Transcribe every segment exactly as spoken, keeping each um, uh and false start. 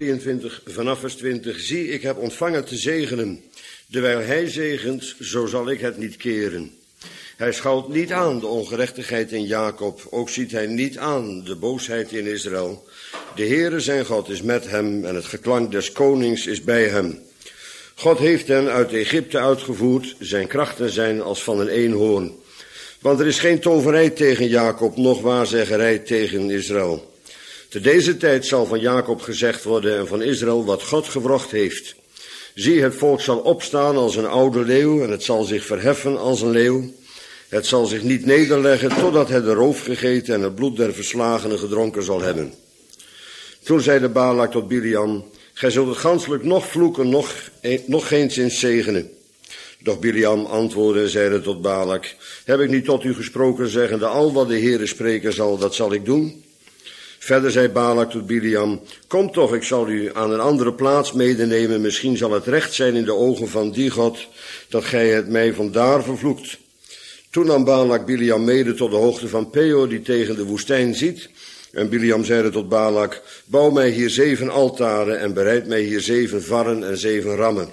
tweeëntwintig vanaf vers twintig. Zie, ik heb ontvangen te zegenen. Dewijl hij zegent, zo zal ik het niet keren. Hij schouwt niet aan de ongerechtigheid in Jacob. Ook ziet hij niet aan de boosheid in Israël. De Heere zijn God is met hem en het geklank des konings is bij hem. God heeft hen uit Egypte uitgevoerd. Zijn krachten zijn als van een eenhoorn. Want er is geen toverij tegen Jacob, noch waarzeggerij tegen Israël. Te deze tijd zal van Jacob gezegd worden en van Israël wat God gewrocht heeft. Zie, het volk zal opstaan als een oude leeuw en het zal zich verheffen als een leeuw. Het zal zich niet nederleggen totdat het de roof gegeten en het bloed der verslagenen gedronken zal hebben. Toen zeide Balak tot Biliam, gij zult het ganselijk nog vloeken, nog, nog geenszins zegenen. Doch Biliam antwoordde en zeide tot Balak, heb ik niet tot u gesproken, zeggende, al wat de Heere spreken zal, dat zal ik doen? Verder zei Balak tot Biliam, kom toch, ik zal u aan een andere plaats medenemen, misschien zal het recht zijn in de ogen van die God, dat gij het mij vandaar vervloekt. Toen nam Balak Biliam mede tot de hoogte van Peor, die tegen de woestijn ziet. En Biliam zeide tot Balak, bouw mij hier zeven altaren en bereid mij hier zeven varren en zeven rammen.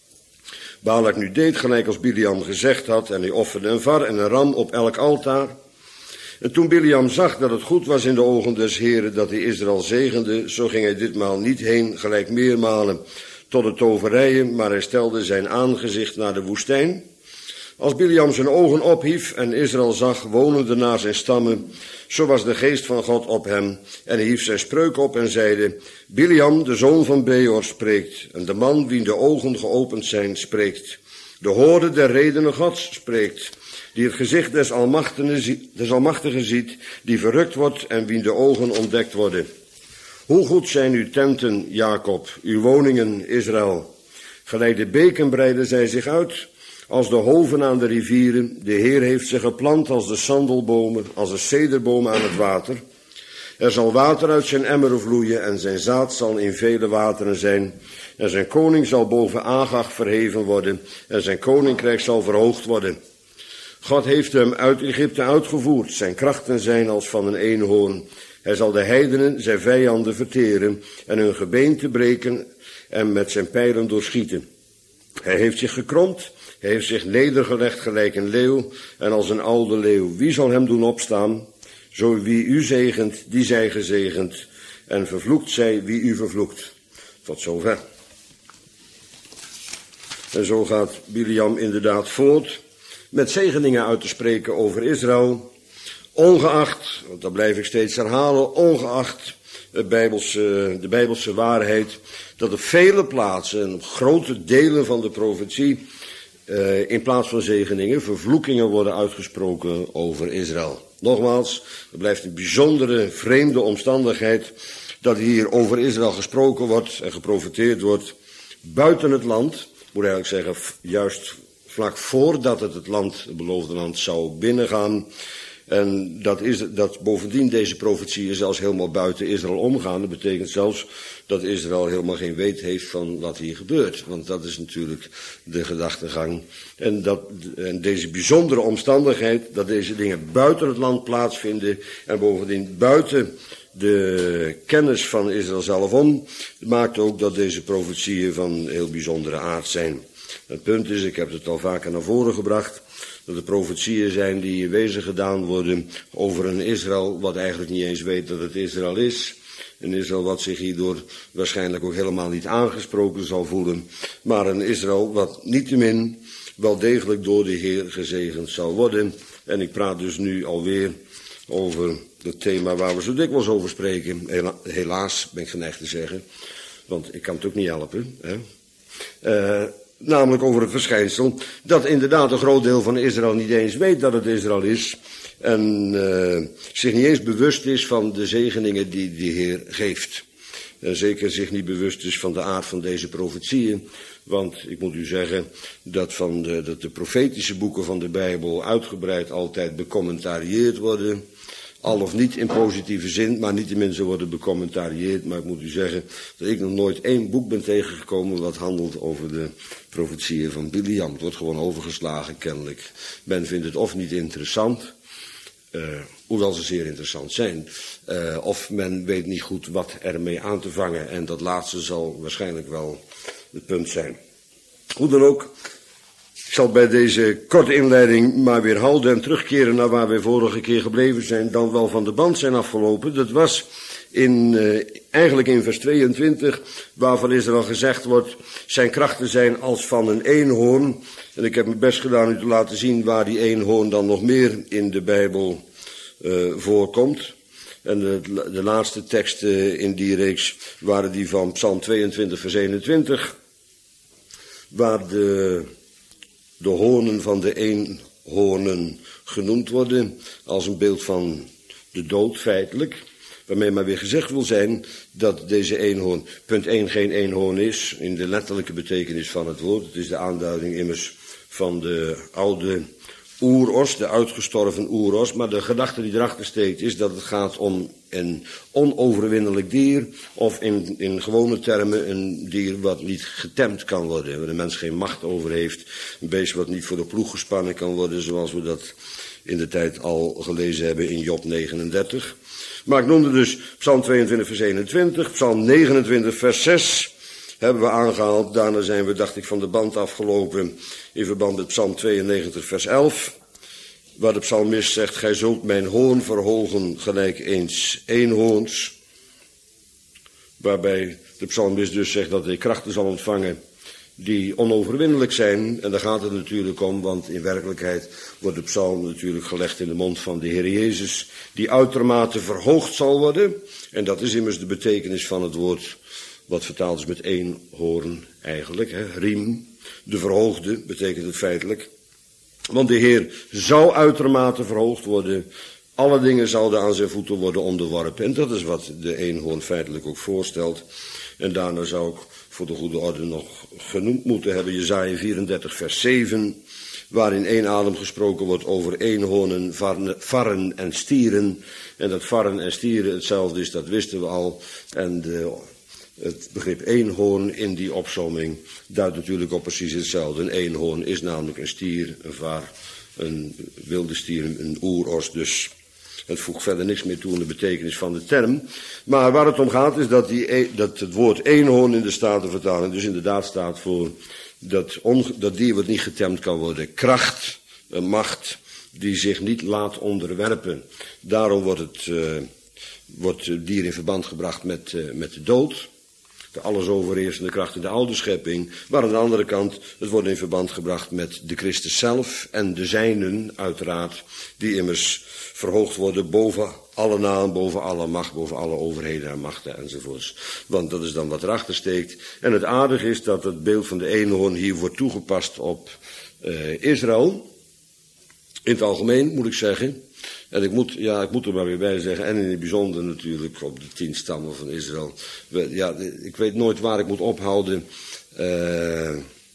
Balak nu deed gelijk als Biliam gezegd had, en hij offerde een var en een ram op elk altaar. En toen Biliam zag dat het goed was in de ogen des Heren dat hij Israël zegende, zo ging hij ditmaal niet heen, gelijk meermalen, tot de toverijen, maar hij stelde zijn aangezicht naar de woestijn. Als Biliam zijn ogen ophief en Israël zag, wonende naar zijn stammen, zo was de geest van God op hem. En hij hief zijn spreuk op en zeide, Biliam, de zoon van Beor, spreekt. En de man wien de ogen geopend zijn, spreekt. De hoorde der redenen Gods spreekt. Die het gezicht des Almachtigen, des Almachtigen ziet, die verrukt wordt en wien de ogen ontdekt worden. Hoe goed zijn uw tenten, Jacob, uw woningen, Israël. Gelijk de beken breiden zij zich uit, als de hoven aan de rivieren. De Heer heeft ze geplant als de sandelbomen, als de cederbomen aan het water. Er zal water uit zijn emmeren vloeien en zijn zaad zal in vele wateren zijn. En zijn koning zal boven Agag verheven worden en zijn koninkrijk zal verhoogd worden. God heeft hem uit Egypte uitgevoerd. Zijn krachten zijn als van een eenhoorn. Hij zal de heidenen, zijn vijanden, verteren en hun gebeente breken en met zijn pijlen doorschieten. Hij heeft zich gekromd, hij heeft zich nedergelegd gelijk een leeuw en als een oude leeuw. Wie zal hem doen opstaan? Zo wie u zegent, die zij gezegend en vervloekt zij wie u vervloekt. Tot zover. En zo gaat Biliam inderdaad voort met zegeningen uit te spreken over Israël, ongeacht, want dat blijf ik steeds herhalen, ongeacht het Bijbelse, de Bijbelse waarheid, dat op vele plaatsen en op grote delen van de profetie, uh, in plaats van zegeningen, vervloekingen worden uitgesproken over Israël. Nogmaals, het blijft een bijzondere, vreemde omstandigheid dat hier over Israël gesproken wordt en geprofeteerd wordt buiten het land, moet eigenlijk zeggen, juist vlak voordat het het land, het beloofde land, zou binnengaan. En dat is, dat bovendien deze profetieën zelfs helemaal buiten Israël omgaan. Dat betekent zelfs dat Israël helemaal geen weet heeft van wat hier gebeurt. Want dat is natuurlijk de gedachtegang. En, dat, en deze bijzondere omstandigheid, dat deze dingen buiten het land plaatsvinden en bovendien buiten de kennis van Israël zelf om, maakt ook dat deze profetieën van heel bijzondere aard zijn. Het punt is, ik heb het al vaker naar voren gebracht, dat er profetieën zijn die wezen gedaan worden over een Israël wat eigenlijk niet eens weet dat het Israël is. Een Israël wat zich hierdoor waarschijnlijk ook helemaal niet aangesproken zal voelen. Maar een Israël wat niettemin wel degelijk door de Heer gezegend zal worden. En ik praat dus nu alweer over het thema waar we zo dikwijls over spreken. Hela- helaas ben ik geneigd te zeggen, want ik kan het ook niet helpen. Hè? Uh, Namelijk over het verschijnsel dat inderdaad een groot deel van Israël niet eens weet dat het Israël is. En uh, zich niet eens bewust is van de zegeningen die de Heer geeft. En zeker zich niet bewust is van de aard van deze profetieën. Want ik moet u zeggen dat, van de, dat de profetische boeken van de Bijbel uitgebreid altijd becommentarieerd worden. Al of niet in positieve zin, maar niettemin ze worden becommentarieerd. Maar ik moet u zeggen dat ik nog nooit één boek ben tegengekomen wat handelt over de profetieën van Biliam. Het wordt gewoon overgeslagen kennelijk. Men vindt het of niet interessant, Uh, hoewel ze zeer interessant zijn. Uh, of men weet niet goed wat ermee aan te vangen. En dat laatste zal waarschijnlijk wel het punt zijn. Hoe dan ook, ik zal bij deze korte inleiding maar weer houden en terugkeren naar waar we vorige keer gebleven zijn, dan wel van de band zijn afgelopen. Dat was in, uh, eigenlijk in vers tweeëntwintig, waarvan is er al gezegd wordt, zijn krachten zijn als van een eenhoorn. En ik heb mijn best gedaan u te laten zien waar die eenhoorn dan nog meer in de Bijbel uh, voorkomt. En de, de laatste teksten in die reeks waren die van Psalm tweeëntwintig vers eenentwintig, waar de, de hoornen van de eenhoornen genoemd worden als een beeld van de dood feitelijk. Waarmee maar weer gezegd wil zijn dat deze eenhoorn, punt één, geen eenhoorn is, in de letterlijke betekenis van het woord. Het is de aanduiding immers van de oude oeros, de uitgestorven oeros. Maar de gedachte die erachter steekt is dat het gaat om een onoverwinnelijk dier, of in, in gewone termen een dier wat niet getemd kan worden, waar de mens geen macht over heeft. Een beest wat niet voor de ploeg gespannen kan worden, zoals we dat in de tijd al gelezen hebben in Job negenendertig. Maar ik noemde dus Psalm tweeëntwintig vers eenentwintig, Psalm negenentwintig vers zes hebben we aangehaald. Daarna zijn we, dacht ik, van de band afgelopen in verband met Psalm tweeënnegentig vers elf. Waar de psalmist zegt, gij zult mijn hoorn verhogen gelijk eens eenhoorns. Waarbij de psalmist dus zegt dat hij krachten zal ontvangen die onoverwinnelijk zijn. En daar gaat het natuurlijk om, want in werkelijkheid wordt de psalm natuurlijk gelegd in de mond van de Heer Jezus, die uitermate verhoogd zal worden. En dat is immers de betekenis van het woord, wat vertaald is met eenhoorn eigenlijk. Hè. Riem, de verhoogde, betekent het feitelijk. Want de Heer zou uitermate verhoogd worden. Alle dingen zouden aan zijn voeten worden onderworpen. En dat is wat de eenhoorn feitelijk ook voorstelt. En daarna zou ik voor de goede orde nog genoemd moeten hebben Jesaja vierendertig vers zeven, waarin één adem gesproken wordt over eenhoornen, varren en stieren. En dat varren en stieren hetzelfde is, dat wisten we al. En de, het begrip eenhoorn in die opsomming duidt natuurlijk op precies hetzelfde. Een eenhoorn is namelijk een stier, een var, een wilde stier, een oeros dus. Het voegt verder niks meer toe in de betekenis van de term. Maar waar het om gaat is dat, die, dat het woord eenhoorn in de Statenvertaling dus inderdaad staat voor dat, onge, dat dier wat niet getemd kan worden. Kracht, een macht die zich niet laat onderwerpen. Daarom wordt het, uh, wordt het dier in verband gebracht met, uh, met de dood. De alles overheersende kracht in de oude schepping. Maar aan de andere kant, het wordt in verband gebracht met de Christus zelf en de zijnen uiteraard, die immers verhoogd worden boven alle naam, boven alle macht, boven alle overheden en machten enzovoorts. Want dat is dan wat erachter steekt. En het aardige is dat het beeld van de eenhoorn hier wordt toegepast op uh, Israël. In het algemeen moet ik zeggen. En ik moet, ja, ik moet er maar weer bij zeggen, en in het bijzonder natuurlijk op de tien stammen van Israël. Ja, ik weet nooit waar ik moet ophouden, uh,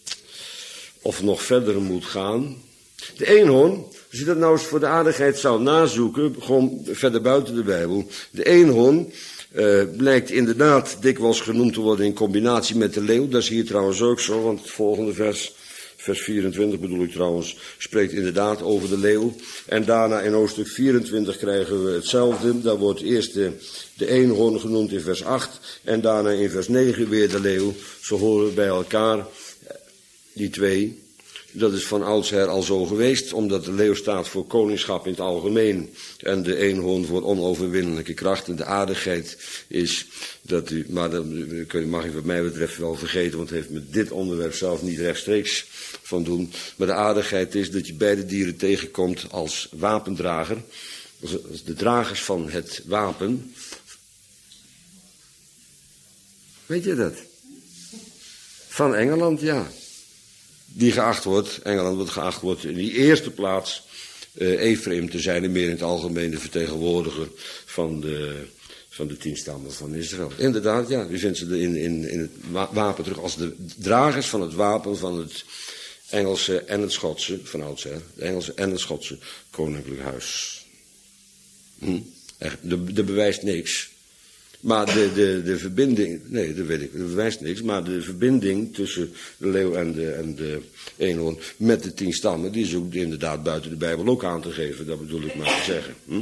of nog verder moet gaan. De eenhoorn, als je dat nou eens voor de aardigheid zou nazoeken, gewoon verder buiten de Bijbel. De eenhoorn uh, blijkt inderdaad dikwijls genoemd te worden in combinatie met de leeuw. Dat is hier trouwens ook zo, want het volgende vers, vers vierentwintig bedoel ik trouwens, spreekt inderdaad over de leeuw. En daarna in hoofdstuk vierentwintig krijgen we hetzelfde. Daar wordt eerst de, de eenhoorn genoemd in vers acht en daarna in vers negen weer de leeuw. Ze horen bij elkaar, die twee. Dat is van oudsher al zo geweest, omdat de leeuw staat voor koningschap in het algemeen en de eenhoorn voor onoverwinnelijke kracht. En de aardigheid is dat u, maar dat mag ik wat mij betreft wel vergeten, want het heeft met dit onderwerp zelf niet rechtstreeks van doen. Maar de aardigheid is dat je beide dieren tegenkomt als wapendrager, als de dragers van het wapen. Weet je dat? Van Engeland, ja. Die geacht wordt, Engeland wordt geacht wordt in die eerste plaats uh, Ephraim te zijn en meer in het algemeen de vertegenwoordiger van de, van de tien stammen van Israël. Inderdaad, ja, u vindt ze in, in, in het wapen terug als de dragers van het wapen van het Engelse en het Schotse, van oudsher, het Engelse en het Schotse koninklijk huis. Hm? Echt, de, de bewijst niks. Maar de, de, de verbinding, nee, dat weet ik, dat bewijst niks, maar de verbinding tussen de leeuw en de, en de eenhoorn met de tien stammen, die is ook inderdaad buiten de Bijbel ook aan te geven, dat bedoel ik maar te zeggen. Hm?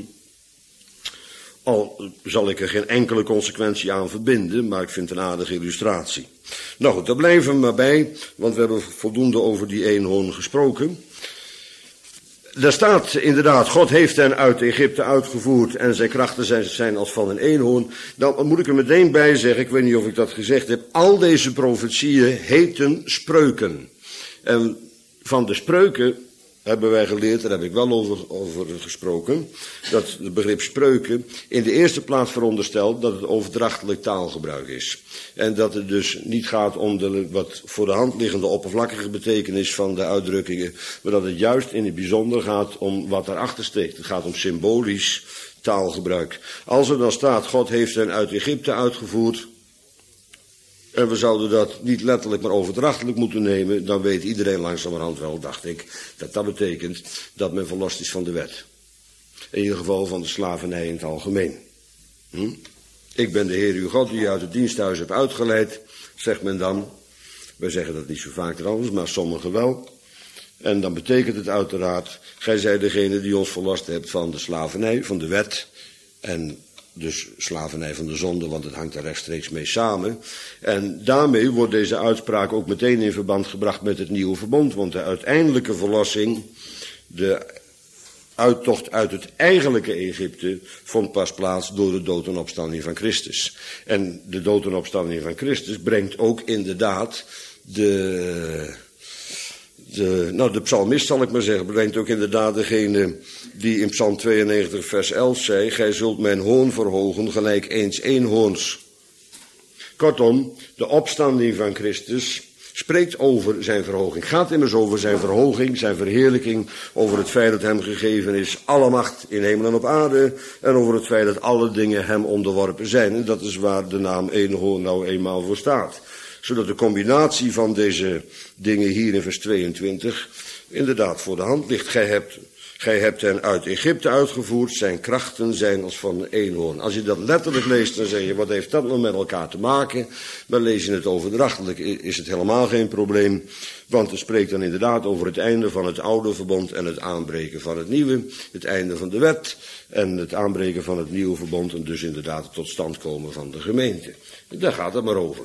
Al zal ik er geen enkele consequentie aan verbinden, maar ik vind het een aardige illustratie. Nou goed, daar blijven we maar bij, want we hebben voldoende over die eenhoorn gesproken. Daar staat inderdaad, God heeft hen uit Egypte uitgevoerd en zijn krachten zijn, zijn als van een eenhoorn. Dan moet ik er meteen bij zeggen, ik weet niet of ik dat gezegd heb, al deze profetieën heten spreuken. En van de spreuken hebben wij geleerd, daar heb ik wel over, over gesproken, dat het begrip spreuken in de eerste plaats veronderstelt dat het overdrachtelijk taalgebruik is. En dat het dus niet gaat om de wat voor de hand liggende oppervlakkige betekenis van de uitdrukkingen, maar dat het juist in het bijzonder gaat om wat daarachter steekt. Het gaat om symbolisch taalgebruik. Als er dan staat, God heeft hen uit Egypte uitgevoerd, en we zouden dat niet letterlijk maar overdrachtelijk moeten nemen, dan weet iedereen langzamerhand wel, dacht ik, dat dat betekent dat men verlost is van de wet. In ieder geval van de slavernij in het algemeen. Hm? Ik ben de Heer uw God die je uit het diensthuis hebt uitgeleid, zegt men dan. Wij zeggen dat niet zo vaak trouwens, maar sommigen wel. En dan betekent het uiteraard, gij zijt degene die ons verlost hebt van de slavernij, van de wet en dus slavernij van de zonde, want het hangt er rechtstreeks mee samen. En daarmee wordt deze uitspraak ook meteen in verband gebracht met het nieuwe verbond, want de uiteindelijke verlossing, de uittocht uit het eigenlijke Egypte, vond pas plaats door de dood en opstanding van Christus. En de dood en opstanding van Christus brengt ook inderdaad de... De, nou, de psalmist, zal ik maar zeggen, brengt ook inderdaad degene die in Psalm tweeënnegentig vers elf zei, gij zult mijn hoon verhogen gelijk eens eenhoorns. Kortom, de opstanding van Christus spreekt over zijn verhoging. Gaat immers over zijn verhoging, zijn verheerlijking, over het feit dat hem gegeven is alle macht in hemel en op aarde, en over het feit dat alle dingen hem onderworpen zijn. En dat is waar de naam eenhoorn nou eenmaal voor staat. Zodat de combinatie van deze dingen hier in vers tweeëntwintig inderdaad voor de hand ligt. Gij hebt, gij hebt hen uit Egypte uitgevoerd, zijn krachten zijn als van een eenhoorn. Als je dat letterlijk leest, dan zeg je, wat heeft dat nou met elkaar te maken? Maar lees je het overdrachtelijk, is het helemaal geen probleem. Want het spreekt dan inderdaad over het einde van het oude verbond en het aanbreken van het nieuwe. Het einde van de wet en het aanbreken van het nieuwe verbond en dus inderdaad het tot stand komen van de gemeente. Daar gaat het maar over.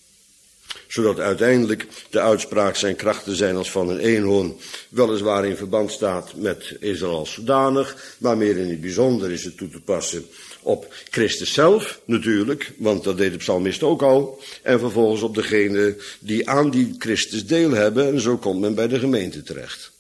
Zodat uiteindelijk de uitspraak zijn krachten zijn als van een eenhoorn weliswaar in verband staat met Israël als zodanig, maar meer in het bijzonder is het toe te passen op Christus zelf natuurlijk, want dat deed de psalmist ook al, en vervolgens op degene die aan die Christus deel hebben, en zo komt men bij de gemeente terecht.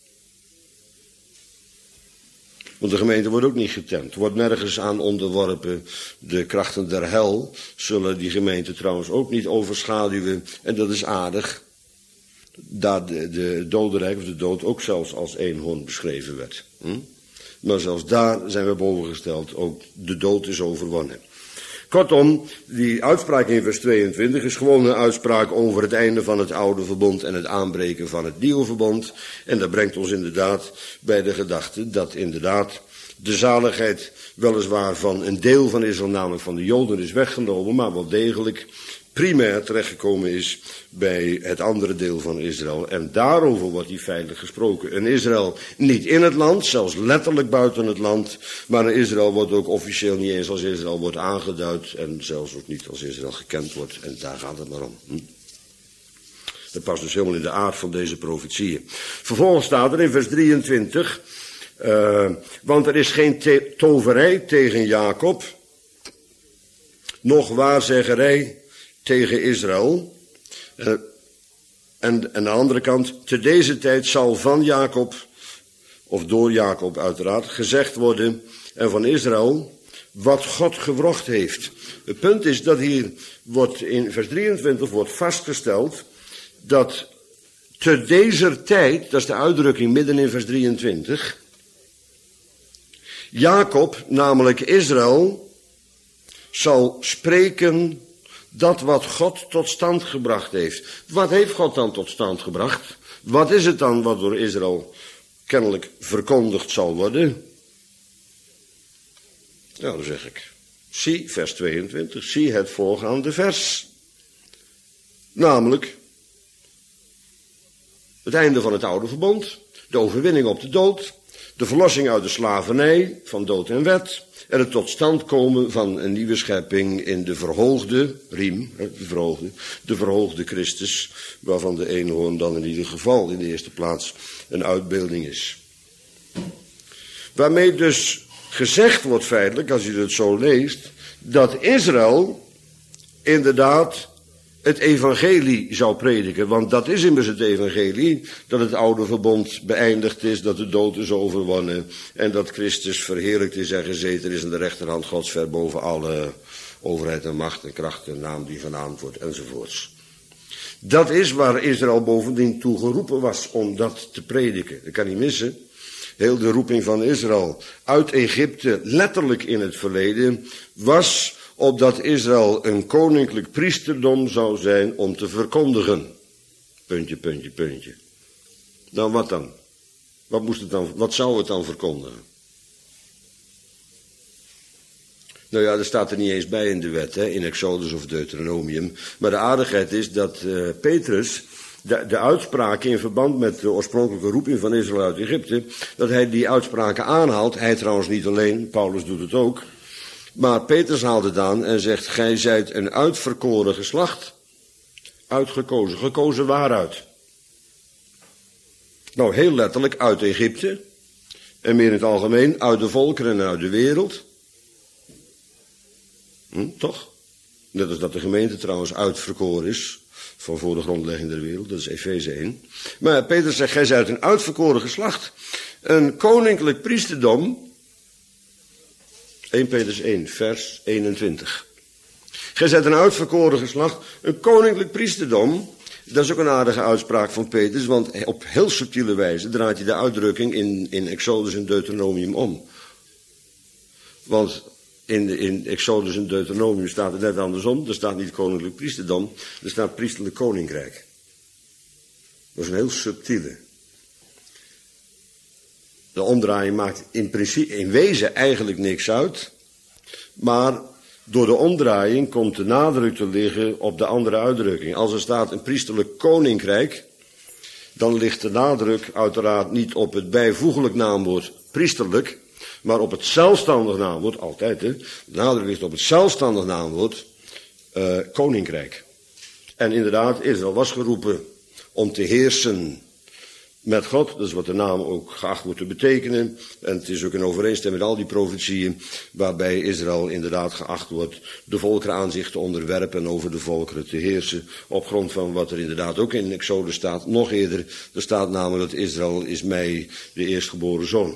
Want de gemeente wordt ook niet getemd, wordt nergens aan onderworpen. De krachten der hel zullen die gemeente trouwens ook niet overschaduwen. En dat is aardig, daar de, de dodenrijk of de dood ook zelfs als eenhoorn beschreven werd. Hm? Maar zelfs daar zijn we bovengesteld, ook de dood is overwonnen. Kortom, die uitspraak in vers tweeëntwintig is gewoon een uitspraak over het einde van het oude verbond en het aanbreken van het nieuwe verbond. En dat brengt ons inderdaad bij de gedachte dat inderdaad de zaligheid weliswaar van een deel van Israël, namelijk van de Joden, is weggenomen, maar wel degelijk primair terechtgekomen is bij het andere deel van Israël. En daarover wordt hier feitelijk gesproken. Een Israël niet in het land, zelfs letterlijk buiten het land, maar een Israël wordt ook officieel niet eens als Israël wordt aangeduid en zelfs ook niet als Israël gekend wordt. En daar gaat het maar om. Hm? Dat past dus helemaal in de aard van deze profetieën. Vervolgens staat er in vers drieëntwintig, uh, want er is geen te- toverij tegen Jacob, noch waarzeggerij tegen Israël. Uh, en aan de andere kant, te deze tijd zal van Jacob, of door Jacob uiteraard, gezegd worden, en van Israël, wat God gewrocht heeft. Het punt is dat hier wordt in vers drieëntwintig wordt vastgesteld dat te deze tijd, dat is de uitdrukking midden in vers drieëntwintig, Jacob, namelijk Israël, zal spreken dat wat God tot stand gebracht heeft. Wat heeft God dan tot stand gebracht? Wat is het dan wat door Israël kennelijk verkondigd zal worden? Ja, dan zeg ik. Zie, vers tweeëntwintig, zie het voorgaande vers. Namelijk het einde van het oude verbond, de overwinning op de dood, de verlossing uit de slavernij van dood en wet en het tot stand komen van een nieuwe schepping in de verhoogde riem, de verhoogde, de verhoogde Christus, waarvan de eenhoorn dan in ieder geval in de eerste plaats een uitbeelding is. Waarmee dus gezegd wordt feitelijk, als je het zo leest, dat Israël inderdaad het evangelie zou prediken. Want dat is immers het evangelie, dat het oude verbond beëindigd is, dat de dood is overwonnen en dat Christus verheerlijkt is en gezeten is aan de rechterhand Gods ver boven alle overheid en macht en kracht en naam die genaamd wordt enzovoorts. Dat is waar Israël bovendien toe geroepen was om dat te prediken. Dat kan niet missen. Heel de roeping van Israël uit Egypte, letterlijk in het verleden, was opdat Israël een koninklijk priesterdom zou zijn om te verkondigen. Puntje, puntje, puntje. Nou, wat dan? Wat moest het dan, wat zou het dan verkondigen? Nou ja, dat staat er niet eens bij in de wet, hè, in Exodus of Deuteronomium. Maar de aardigheid is dat uh, Petrus de, de uitspraken in verband met de oorspronkelijke roeping van Israël uit Egypte, dat hij die uitspraken aanhaalt. Hij trouwens niet alleen, Paulus doet het ook. Maar Petrus haalt het aan en zegt, gij zijt een uitverkoren geslacht, uitgekozen. Gekozen waaruit? Nou, heel letterlijk uit Egypte. En meer in het algemeen uit de volkeren en uit de wereld. Hm, toch? Net als dat de gemeente trouwens uitverkoren is van voor de grondlegging der wereld. Dat is Efeze één. Maar Petrus zegt, gij zijt een uitverkoren geslacht. Een koninklijk priesterdom. eerste Petrus één, vers eenentwintig. Gij zijt een uitverkoren geslacht, een koninklijk priesterdom. Dat is ook een aardige uitspraak van Petrus, want op heel subtiele wijze draait hij de uitdrukking in, in Exodus en Deuteronomium om. Want in, in Exodus en Deuteronomium staat het net andersom. Er staat niet koninklijk priesterdom, er staat priesterlijk koninkrijk. Dat is een heel subtiele. De omdraaiing maakt in principe, in wezen eigenlijk niks uit. Maar door de omdraaiing komt de nadruk te liggen op de andere uitdrukking. Als er staat een priesterlijk koninkrijk, dan ligt de nadruk uiteraard niet op het bijvoeglijk naamwoord priesterlijk, maar op het zelfstandig naamwoord, altijd hè. De nadruk ligt op het zelfstandig naamwoord uh, koninkrijk. En inderdaad, Israël was geroepen om te heersen met God, dat is wat de naam ook geacht wordt te betekenen. En het is ook in overeenstemming met al die profetieën, waarbij Israël inderdaad geacht wordt de volkeren aan zich te onderwerpen en over de volkeren te heersen. Op grond van wat er inderdaad ook in Exodus staat. Nog eerder, er staat namelijk dat Israël is mij de eerstgeboren zoon.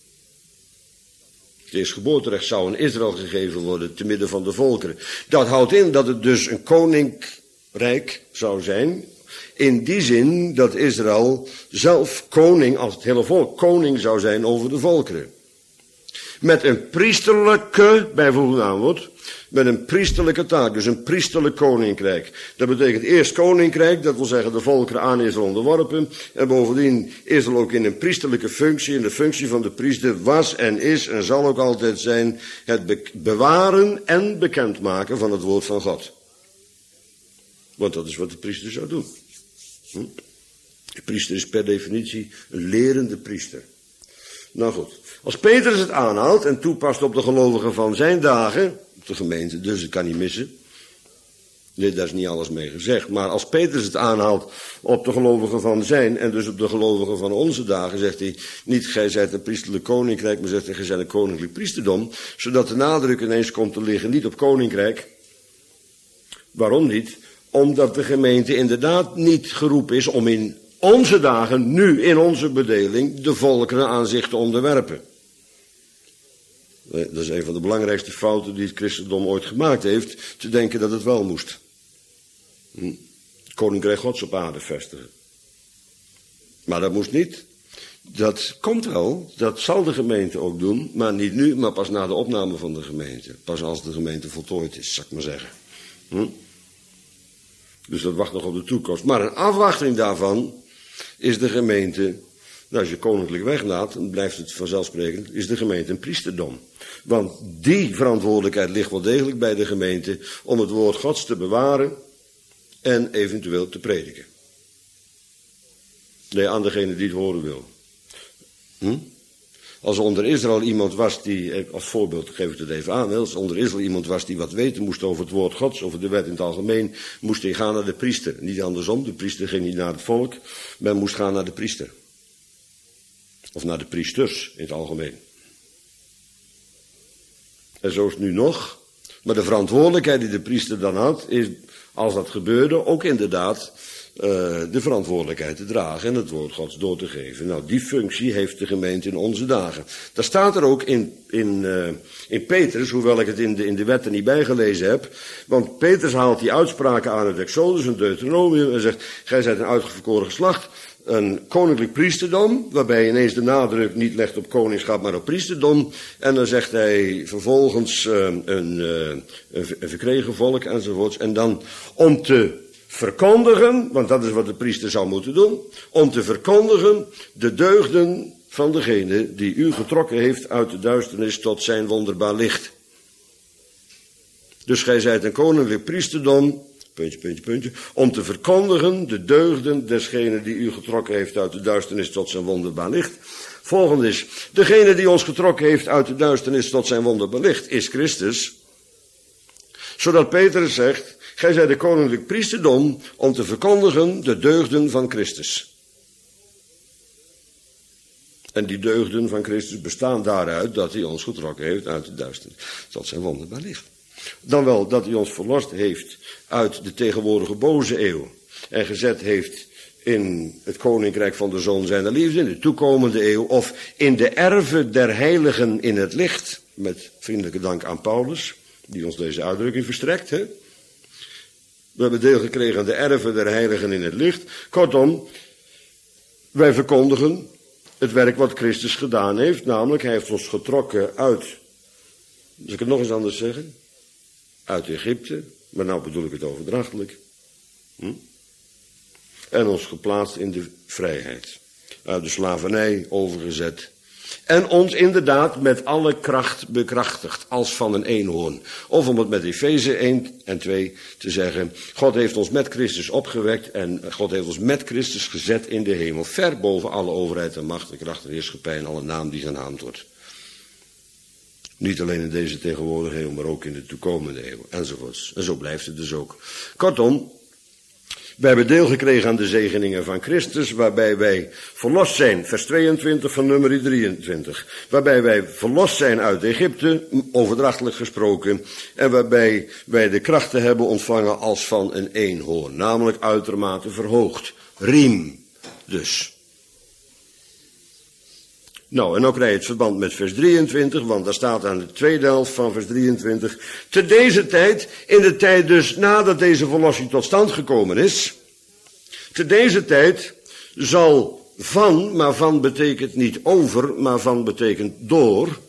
Het eerstgeboorterecht zou aan Israël gegeven worden te midden van de volkeren. Dat houdt in dat het dus een koninkrijk zou zijn. In die zin dat Israël zelf koning, als het hele volk, koning zou zijn over de volkeren. Met een priesterlijke, bijvoorbeeld naamwoord, met een priesterlijke taak, dus een priesterlijk koninkrijk. Dat betekent eerst koninkrijk, dat wil zeggen de volkeren aan Israël onderworpen. En bovendien Israël ook in een priesterlijke functie, in de functie van de priester was en is en zal ook altijd zijn het bewaren en bekendmaken van het woord van God. Want dat is wat de priester zou doen. Hm? De priester is per definitie een lerende priester. Nou goed, als Petrus het aanhaalt en toepast op de gelovigen van zijn dagen, op de gemeente, dus het kan niet missen. Nee, daar is niet alles mee gezegd. Maar als Petrus het aanhaalt op de gelovigen van zijn en dus op de gelovigen van onze dagen, zegt hij niet gij zijt een priesterlijk koninkrijk, maar zegt hij gij zijt een koninklijk priesterdom, zodat de nadruk ineens komt te liggen niet op koninkrijk. Waarom niet? Omdat de gemeente inderdaad niet geroepen is om in onze dagen, nu in onze bedeling, de volkeren aan zich te onderwerpen. Dat is een van de belangrijkste fouten die het christendom ooit gemaakt heeft, te denken dat het wel moest. Hm. Koninkrijk Gods op aarde vestigen. Maar dat moest niet. Dat komt wel, dat zal de gemeente ook doen, maar niet nu, maar pas na de opname van de gemeente. Pas als de gemeente voltooid is, zal ik maar zeggen. Hm. Dus dat wacht nog op de toekomst. Maar een afwachting daarvan is de gemeente Nou, als je koninklijk weglaat, dan blijft het vanzelfsprekend, is de gemeente een priesterdom. Want die verantwoordelijkheid ligt wel degelijk bij de gemeente om het woord Gods te bewaren en eventueel te prediken. Nee, aan degene die het horen wil. Hm? Als er onder Israël iemand was die, als voorbeeld geef ik het even aan, als er onder Israël iemand was die wat weten moest over het woord Gods, over de wet in het algemeen, moest hij gaan naar de priester. Niet andersom, de priester ging niet naar het volk, men moest gaan naar de priester. Of naar de priesters in het algemeen. En zo is het nu nog. Maar de verantwoordelijkheid die de priester dan had, is, als dat gebeurde, ook inderdaad uh, de verantwoordelijkheid te dragen en het woord Gods door te geven. Nou, die functie heeft de gemeente in onze dagen. Daar staat er ook in, in, uh, in Petrus, hoewel ik het in de, in de wetten niet bijgelezen heb. Want Petrus haalt die uitspraken aan het Exodus en Deuteronomium en zegt, gij zijt een uitverkoren geslacht. Een koninklijk priesterdom, waarbij hij ineens de nadruk niet legt op koningschap, maar op priesterdom. En dan zegt hij vervolgens uh, een, uh, een verkregen volk enzovoorts. En dan om te verkondigen, want dat is wat de priester zou moeten doen, om te verkondigen de deugden van degene die u getrokken heeft uit de duisternis tot zijn wonderbaar licht. Dus gij zijt een koninklijk priesterdom, puntje, puntje, puntje, om te verkondigen de deugden desgene die u getrokken heeft uit de duisternis tot zijn wonderbaar licht. Volgende is, degene die ons getrokken heeft uit de duisternis tot zijn wonderbaar licht, is Christus. Zodat Petrus zegt, gij zijt de koninklijk priesterdom om te verkondigen de deugden van Christus. En die deugden van Christus bestaan daaruit dat hij ons getrokken heeft uit de duisternis tot zijn wonderbaar licht. Dan wel dat hij ons verlost heeft uit de tegenwoordige boze eeuw en gezet heeft in het koninkrijk van de Zoon zijner liefde, in de toekomende eeuw, of in de erven der heiligen in het licht, met vriendelijke dank aan Paulus, die ons deze uitdrukking verstrekt. Hè? We hebben deel gekregen aan de erven der heiligen in het licht. Kortom, wij verkondigen het werk wat Christus gedaan heeft, namelijk hij heeft ons getrokken uit, zal ik het nog eens anders zeggen, uit Egypte, maar nou bedoel ik het overdrachtelijk. Hm? En ons geplaatst in de vrijheid. Uit de slavernij overgezet. En ons inderdaad met alle kracht bekrachtigd, als van een eenhoorn. Of om het met Efeze één en twee te zeggen, God heeft ons met Christus opgewekt en God heeft ons met Christus gezet in de hemel, ver boven alle overheid en macht en kracht en heerschappij en alle naam die genaamd wordt. Niet alleen in deze tegenwoordige eeuw, maar ook in de toekomende eeuw, enzovoorts. En zo blijft het dus ook. Kortom, wij hebben deel gekregen aan de zegeningen van Christus, waarbij wij verlost zijn, vers tweeëntwintig van nummer drieëntwintig. Waarbij wij verlost zijn uit Egypte, overdrachtelijk gesproken, en waarbij wij de krachten hebben ontvangen als van een eenhoorn, namelijk uitermate verhoogd. Riem, dus. Nou, en dan krijg je het verband met vers drieëntwintig, want daar staat aan de tweede helft van vers drieëntwintig. Te deze tijd, in de tijd dus nadat deze verlossing tot stand gekomen is, te deze tijd zal van, maar van betekent niet over, maar van betekent door.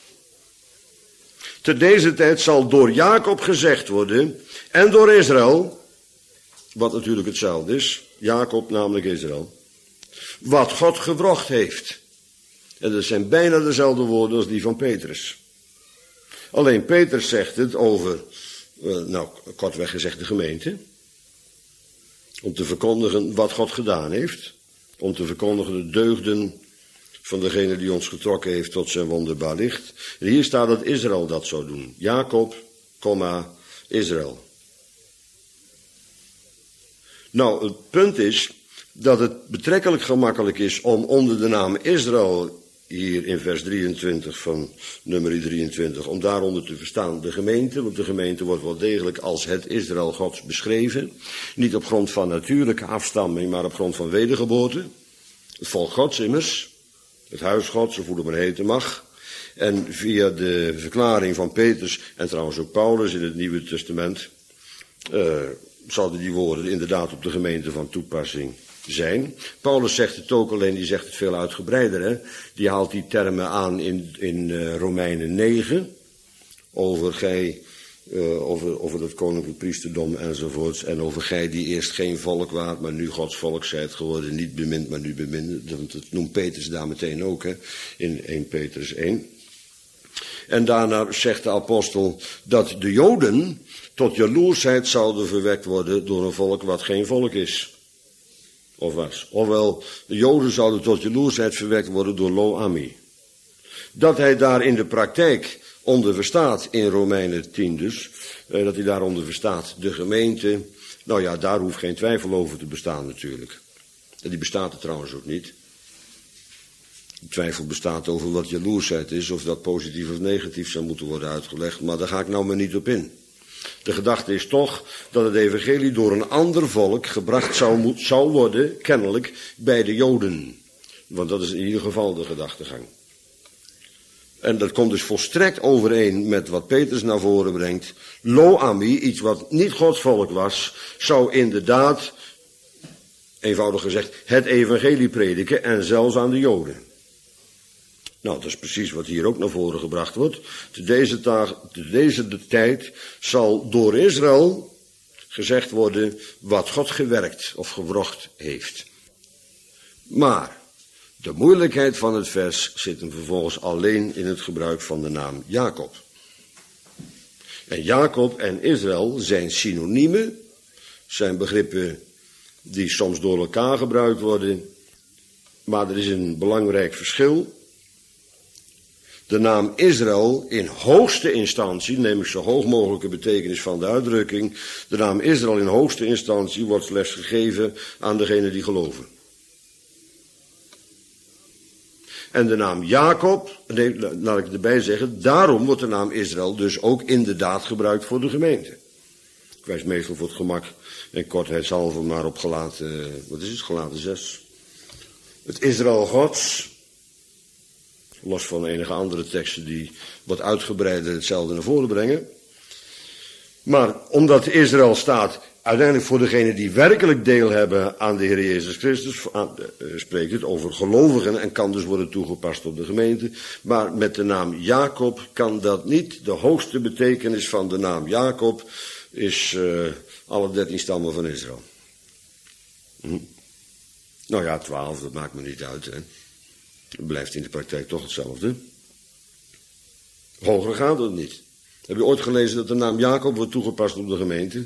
Te deze tijd zal door Jacob gezegd worden en door Israël, wat natuurlijk hetzelfde is, Jacob namelijk Israël, wat God gewrocht heeft. En dat zijn bijna dezelfde woorden als die van Petrus. Alleen Petrus zegt het over, nou kortweg gezegd de gemeente. Om te verkondigen wat God gedaan heeft. Om te verkondigen de deugden van degene die ons getrokken heeft tot zijn wonderbaar licht. En hier staat dat Israël dat zou doen. Jacob, comma, Israël. Nou, het punt is dat het betrekkelijk gemakkelijk is om onder de naam Israël hier in vers drieëntwintig van nummer drieëntwintig, om daaronder te verstaan de gemeente, want de gemeente wordt wel degelijk als het Israël Gods beschreven. Niet op grond van natuurlijke afstamming, maar op grond van wedergeboorte. Het volk Gods immers, het huis Gods, of hoe het maar heten mag. En via de verklaring van Petrus en trouwens ook Paulus in het Nieuwe Testament, uh, zouden die woorden inderdaad op de gemeente van toepassing zijn. Paulus zegt het ook, alleen die zegt het veel uitgebreider. Hè? Die haalt die termen aan in, in uh, Romeinen negen. Over gij Uh, over, over het koninklijk priesterdom enzovoorts. En over gij die eerst geen volk waart, maar nu Gods volk zijt geworden. Niet bemind, maar nu bemind. Dat, dat noemt Petrus daar meteen ook, hè, in eerste Petrus één. En daarna zegt de apostel dat de Joden tot jaloersheid zouden verwekt worden door een volk wat geen volk is. Of was. Ofwel, de Joden zouden tot jaloersheid verwekt worden door Lo Ami. Dat hij daar in de praktijk onder verstaat, in Romeinen tien dus, eh, dat hij daaronder verstaat, de gemeente, nou ja, daar hoeft geen twijfel over te bestaan natuurlijk. En die bestaat er trouwens ook niet. De twijfel bestaat over wat jaloersheid is, of dat positief of negatief zou moeten worden uitgelegd, maar daar ga ik nou maar niet op in. De gedachte is toch dat het evangelie door een ander volk gebracht zou, moet, zou worden, kennelijk, bij de Joden. Want dat is in ieder geval de gedachtegang. En dat komt dus volstrekt overeen met wat Petrus naar voren brengt. Lo Ami, iets wat niet Gods volk was, zou inderdaad, eenvoudig gezegd, het evangelie prediken en zelfs aan de Joden. Nou, dat is precies wat hier ook naar voren gebracht wordt. Te deze, taag, te deze de tijd zal door Israël gezegd worden wat God gewerkt of gewrocht heeft. Maar de moeilijkheid van het vers zit hem vervolgens alleen in het gebruik van de naam Jacob. En Jacob en Israël zijn synoniemen, zijn begrippen die soms door elkaar gebruikt worden, maar er is een belangrijk verschil. De naam Israël in hoogste instantie, neem ik zo hoog mogelijke betekenis van de uitdrukking, de naam Israël in hoogste instantie wordt slechts gegeven aan degenen die geloven. En de naam Jacob, nee, laat ik erbij zeggen, daarom wordt de naam Israël dus ook inderdaad gebruikt voor de gemeente. Ik wijs meestal voor het gemak en kortheidshalve maar op gelaten, wat is het, gelaten zes. Het Israël Gods, los van enige andere teksten die wat uitgebreider hetzelfde naar voren brengen. Maar omdat Israël staat uiteindelijk voor degenen die werkelijk deel hebben aan de Heer Jezus Christus, aan, uh, spreekt het over gelovigen en kan dus worden toegepast op de gemeente. Maar met de naam Jacob kan dat niet. De hoogste betekenis van de naam Jacob is uh, alle dertien stammen van Israël. Hm. Nou ja, twaalf, dat maakt me niet uit, hè. Het blijft in de praktijk toch hetzelfde. Hoger gaat het niet. Heb je ooit gelezen dat de naam Jacob wordt toegepast op de gemeente?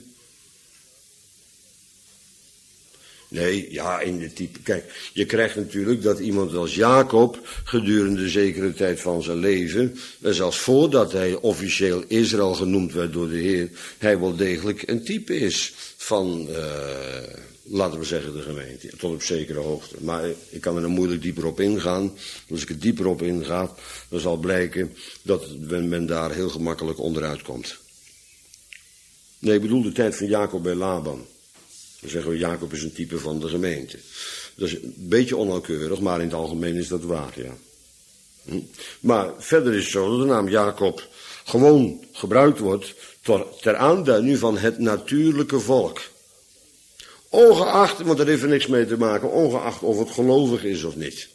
Nee, ja, in de type. Kijk, je krijgt natuurlijk dat iemand als Jacob gedurende de zekere tijd van zijn leven, zelfs voordat hij officieel Israël genoemd werd door de Heer, hij wel degelijk een type is van, uh, laten we zeggen, de gemeente, tot op zekere hoogte. Maar ik kan er moeilijk dieper op ingaan. Als ik er dieper op inga, dan zal blijken dat men daar heel gemakkelijk onderuit komt. Nee, ik bedoel de tijd van Jacob bij Laban. Dan zeggen we, Jacob is een type van de gemeente. Dat is een beetje onnauwkeurig, maar in het algemeen is dat waar, ja. Hm? Maar verder is het zo dat de naam Jacob gewoon gebruikt wordt ter, ter aanduiding van het natuurlijke volk. Ongeacht, want daar heeft er niks mee te maken, ongeacht of het gelovig is of niet.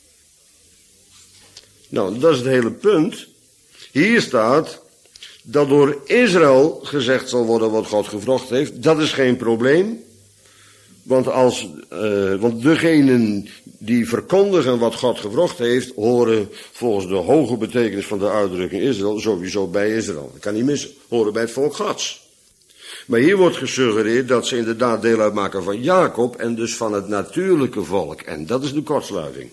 Nou, dat is het hele punt. Hier staat dat door Israël gezegd zal worden wat God gevrocht heeft. Dat is geen probleem. Want, als, uh, want degenen die verkondigen wat God gevrocht heeft, horen volgens de hoge betekenis van de uitdrukking Israël sowieso bij Israël. Dat kan niet missen. Horen bij het volk Gods. Maar hier wordt gesuggereerd dat ze inderdaad deel uitmaken van Jacob en dus van het natuurlijke volk. En dat is de kortsluiting.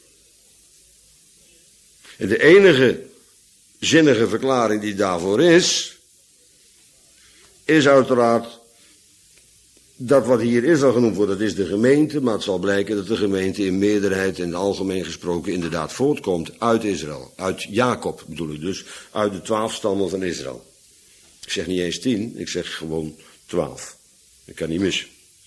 En de enige zinnige verklaring die daarvoor is, is uiteraard dat wat hier Israël genoemd wordt, dat is de gemeente, maar het zal blijken dat de gemeente in meerderheid en algemeen gesproken inderdaad voortkomt uit Israël. Uit Jacob bedoel ik dus, uit de twaalf stammen van Israël. Ik zeg niet eens tien, ik zeg gewoon twaalf. Ik kan niet missen.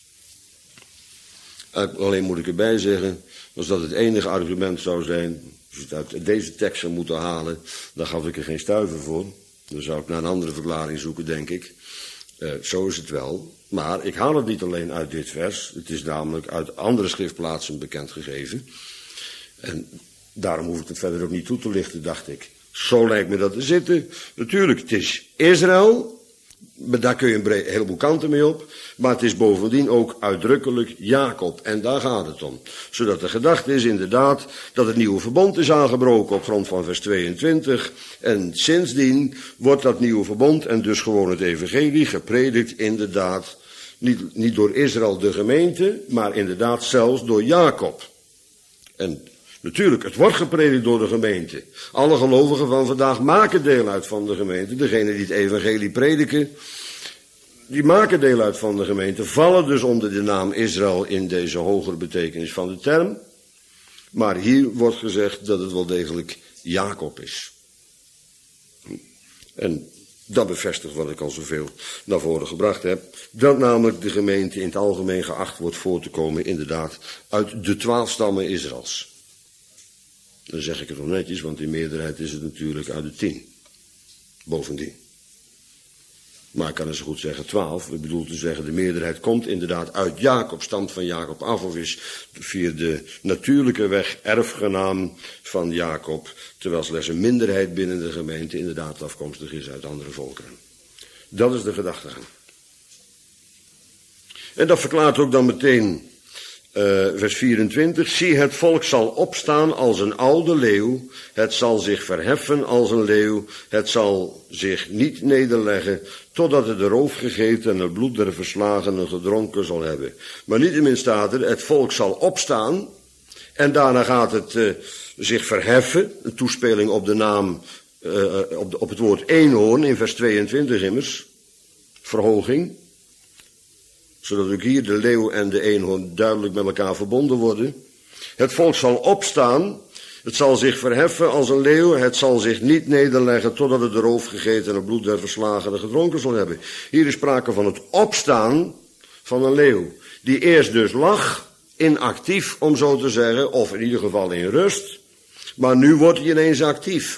Alleen moet ik erbij zeggen, als dat het enige argument zou zijn, als je het uit deze tekst zou moeten halen, dan gaf ik er geen stuiver voor. Dan zou ik naar een andere verklaring zoeken, denk ik. Uh, zo is het wel. Maar ik haal het niet alleen uit dit vers. Het is namelijk uit andere schriftplaatsen bekendgegeven. En daarom hoef ik het verder ook niet toe te lichten, dacht ik. Zo lijkt me dat te zitten. Natuurlijk, het is Israël, maar daar kun je een heleboel kanten mee op. Maar het is bovendien ook uitdrukkelijk Jacob. En daar gaat het om. Zodat de gedachte is inderdaad dat het nieuwe verbond is aangebroken op grond van vers tweeëntwintig. En sindsdien wordt dat nieuwe verbond en dus gewoon het evangelie gepredikt inderdaad. Niet, niet door Israël de gemeente, maar inderdaad zelfs door Jacob. En natuurlijk, het wordt gepredikt door de gemeente. Alle gelovigen van vandaag maken deel uit van de gemeente. Degenen die het evangelie prediken, die maken deel uit van de gemeente. Vallen dus onder de naam Israël in deze hogere betekenis van de term. Maar hier wordt gezegd dat het wel degelijk Jacob is. En dat bevestigt wat ik al zoveel naar voren gebracht heb. Dat namelijk de gemeente in het algemeen geacht wordt voor te komen inderdaad uit de twaalf stammen Israëls. Dan zeg ik het wel netjes, want in meerderheid is het natuurlijk uit de tien. Bovendien. Maar ik kan eens goed zeggen twaalf. Ik bedoel te zeggen, de meerderheid komt inderdaad uit Jacob, stamt van Jacob af of is via de natuurlijke weg erfgenaam van Jacob, terwijl slechts een minderheid binnen de gemeente inderdaad afkomstig is uit andere volkeren. Dat is de gedachtegang. En dat verklaart ook dan meteen Uh, vers vierentwintig, zie het volk zal opstaan als een oude leeuw, het zal zich verheffen als een leeuw, het zal zich niet nederleggen, totdat het de roof gegeten en het bloed der verslagenen gedronken zal hebben. Maar niettemin staat er, het volk zal opstaan, en daarna gaat het uh, zich verheffen, een toespeling op de naam, uh, op, de, op het woord eenhoorn in vers tweeëntwintig immers, verhoging. Zodat ook hier de leeuw en de eenhoorn duidelijk met elkaar verbonden worden. Het volk zal opstaan, het zal zich verheffen als een leeuw, het zal zich niet nederleggen totdat het de roof gegeten en het bloed der verslagenen gedronken zal hebben. Hier is sprake van het opstaan van een leeuw, die eerst dus lag, inactief om zo te zeggen, of in ieder geval in rust, maar nu wordt hij ineens actief.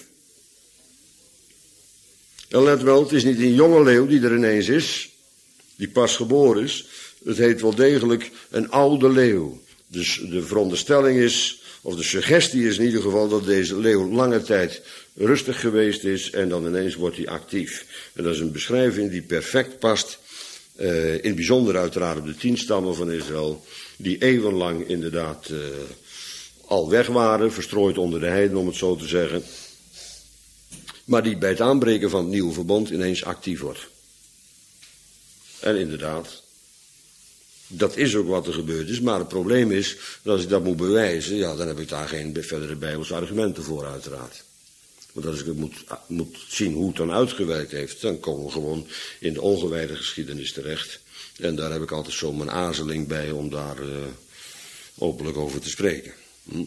En let wel, het is niet een jonge leeuw die er ineens is, die pas geboren is. Het heet wel degelijk een oude leeuw. Dus de veronderstelling is, of de suggestie is in ieder geval, dat deze leeuw lange tijd rustig geweest is en dan ineens wordt hij actief. En dat is een beschrijving die perfect past, uh, in het bijzonder uiteraard op de tien stammen van Israël, die eeuwenlang inderdaad uh, al weg waren, verstrooid onder de heiden om het zo te zeggen, maar die bij het aanbreken van het nieuwe verbond ineens actief wordt. En inderdaad, dat is ook wat er gebeurd is, maar het probleem is, dat als ik dat moet bewijzen, ja, dan heb ik daar geen verdere bijbelse argumenten voor uiteraard. Want als ik het moet, moet zien hoe het dan uitgewerkt heeft, dan komen we gewoon in de ongewijde geschiedenis terecht. En daar heb ik altijd zo mijn aarzeling bij om daar uh, openlijk over te spreken. Hm?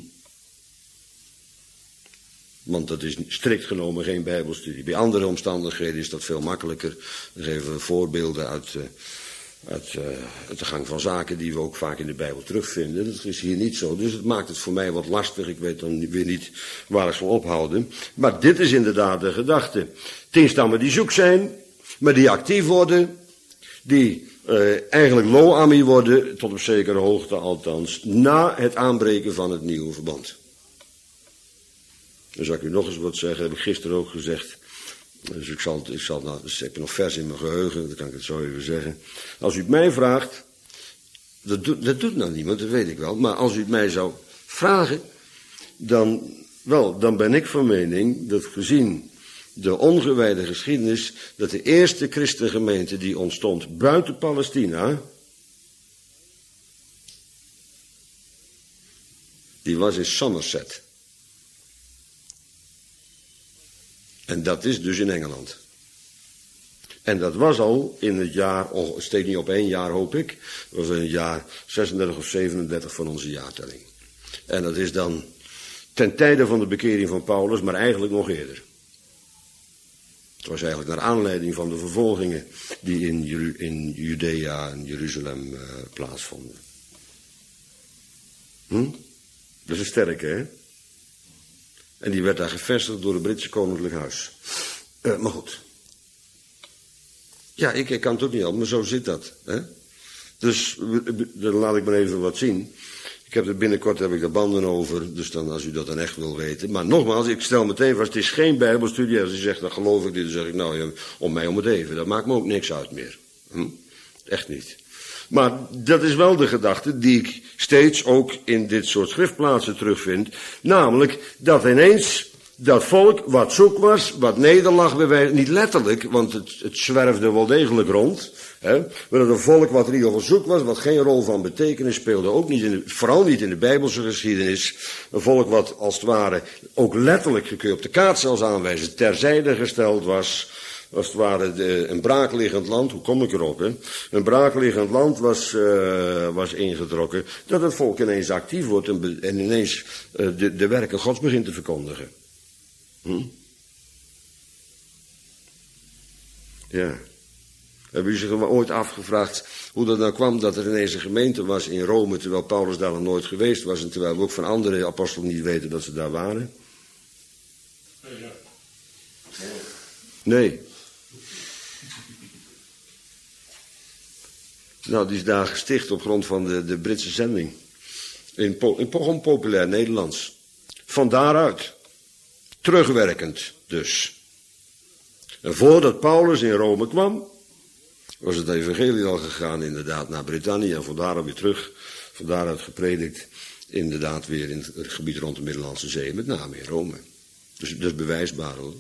Want dat is strikt genomen geen bijbelstudie. Bij andere omstandigheden is dat veel makkelijker. Dan geven we voorbeelden uit, uh, uit, uh, uit de gang van zaken die we ook vaak in de Bijbel terugvinden. Dat is hier niet zo. Dus het maakt het voor mij wat lastig. Ik weet dan weer niet waar ik zal ophouden. Maar dit is inderdaad de gedachte. Tien stammen die zoek zijn, maar die actief worden. Die uh, eigenlijk lo-ami worden, tot op zekere hoogte althans, na het aanbreken van het nieuwe verbond. Dan zal ik u nog eens wat zeggen, heb ik gisteren ook gezegd. Dus ik zal, ik zal nou, dus ik heb nog vers in mijn geheugen, dan kan ik het zo even zeggen. Als u het mij vraagt, dat doet, dat doet nou niemand, dat weet ik wel. Maar als u het mij zou vragen, dan, wel, dan ben ik van mening dat gezien de ongewijde geschiedenis, dat de eerste christengemeente die ontstond buiten Palestina, die was in Somerset. En dat is dus in Engeland. En dat was al in het jaar, oh, het steekt niet op één jaar hoop ik, dat was in het jaar zesendertig of zevenendertig van onze jaartelling. En dat is dan ten tijde van de bekering van Paulus, maar eigenlijk nog eerder. Het was eigenlijk naar aanleiding van de vervolgingen die in, Ju- in Judea en Jeruzalem uh, plaatsvonden. Hm? Dat is een sterke, hè? En die werd daar gevestigd door het Britse Koninklijk Huis. Uh, maar goed. Ja, ik, ik kan het ook niet helpen, maar zo zit dat. Hè? Dus dan laat ik maar even wat zien. Ik heb er binnenkort heb ik de banden over, dus dan als u dat dan echt wil weten. Maar nogmaals, ik stel meteen vast, het is geen bijbelstudie. Als u zegt, dan geloof ik dit, dan zeg ik, nou ja, om mij om het even. Dat maakt me ook niks uit meer. Hm? Echt niet. Maar dat is wel de gedachte die ik steeds ook in dit soort schriftplaatsen terugvind. Namelijk dat ineens dat volk wat zoek was, wat nederlag, niet letterlijk, want het, het zwerfde wel degelijk rond. Hè, maar dat een volk wat in ieder geval zoek was, wat geen rol van betekenis speelde, ook niet in de, vooral niet in de Bijbelse geschiedenis. Een volk wat als het ware ook letterlijk, je kun je op de kaart zelfs aanwijzen, terzijde gesteld was. Als het ware de, een braakliggend land, hoe kom ik erop, hè? Een braakliggend land was, uh, was ingetrokken, dat het volk ineens actief wordt en, be, en ineens uh, de, de werken Gods begint te verkondigen. Hm? Ja. Hebben u zich ooit afgevraagd hoe dat nou kwam dat er ineens een gemeente was in Rome, terwijl Paulus daar nog nooit geweest was en terwijl we ook van andere apostelen niet weten dat ze daar waren? Nee. Nou, die is daar gesticht op grond van de, de Britse zending. In, in gewoon populair Nederlands. Van daaruit. Terugwerkend dus. En voordat Paulus in Rome kwam, was het evangelie al gegaan inderdaad naar Brittannië. En vandaar weer terug, van daaruit gepredikt, inderdaad weer in het gebied rond de Middellandse Zee, met name in Rome. Dus dat is bewijsbaar hoor.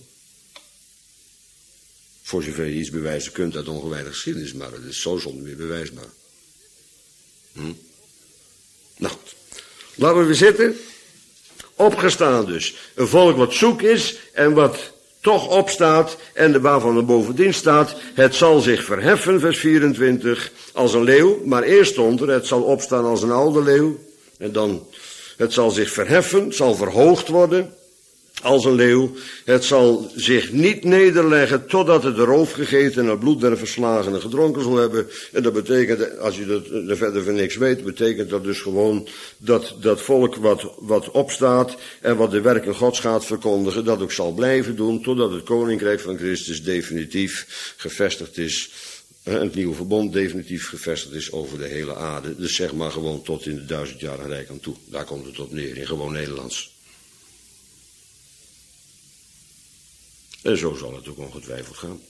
Voor zover je iets bewijzen kunt uit ongewijde geschiedenis, maar het is zo zonder meer bewijsbaar. Hm? Nou goed, laten we weer zitten. Opgestaan dus. Een volk wat zoek is en wat toch opstaat en de waarvan er bovendien staat, het zal zich verheffen, vers vierentwintig, als een leeuw. Maar eerst stond er, het zal opstaan als een oude leeuw. En dan, het zal zich verheffen, zal verhoogd worden. Als een leeuw, het zal zich niet nederleggen totdat het de roof gegeten en het bloed der verslagenen gedronken zal hebben. En dat betekent, als je dat er verder van niks weet, betekent dat dus gewoon dat dat volk wat, wat opstaat en wat de werken Gods gaat verkondigen, dat ook zal blijven doen totdat het koninkrijk van Christus definitief gevestigd is. En het nieuwe verbond definitief gevestigd is over de hele aarde. Dus zeg maar gewoon tot in de duizendjarige rijk aan toe. Daar komt het op neer, in gewoon Nederlands. En zo zal het ook ongetwijfeld gaan.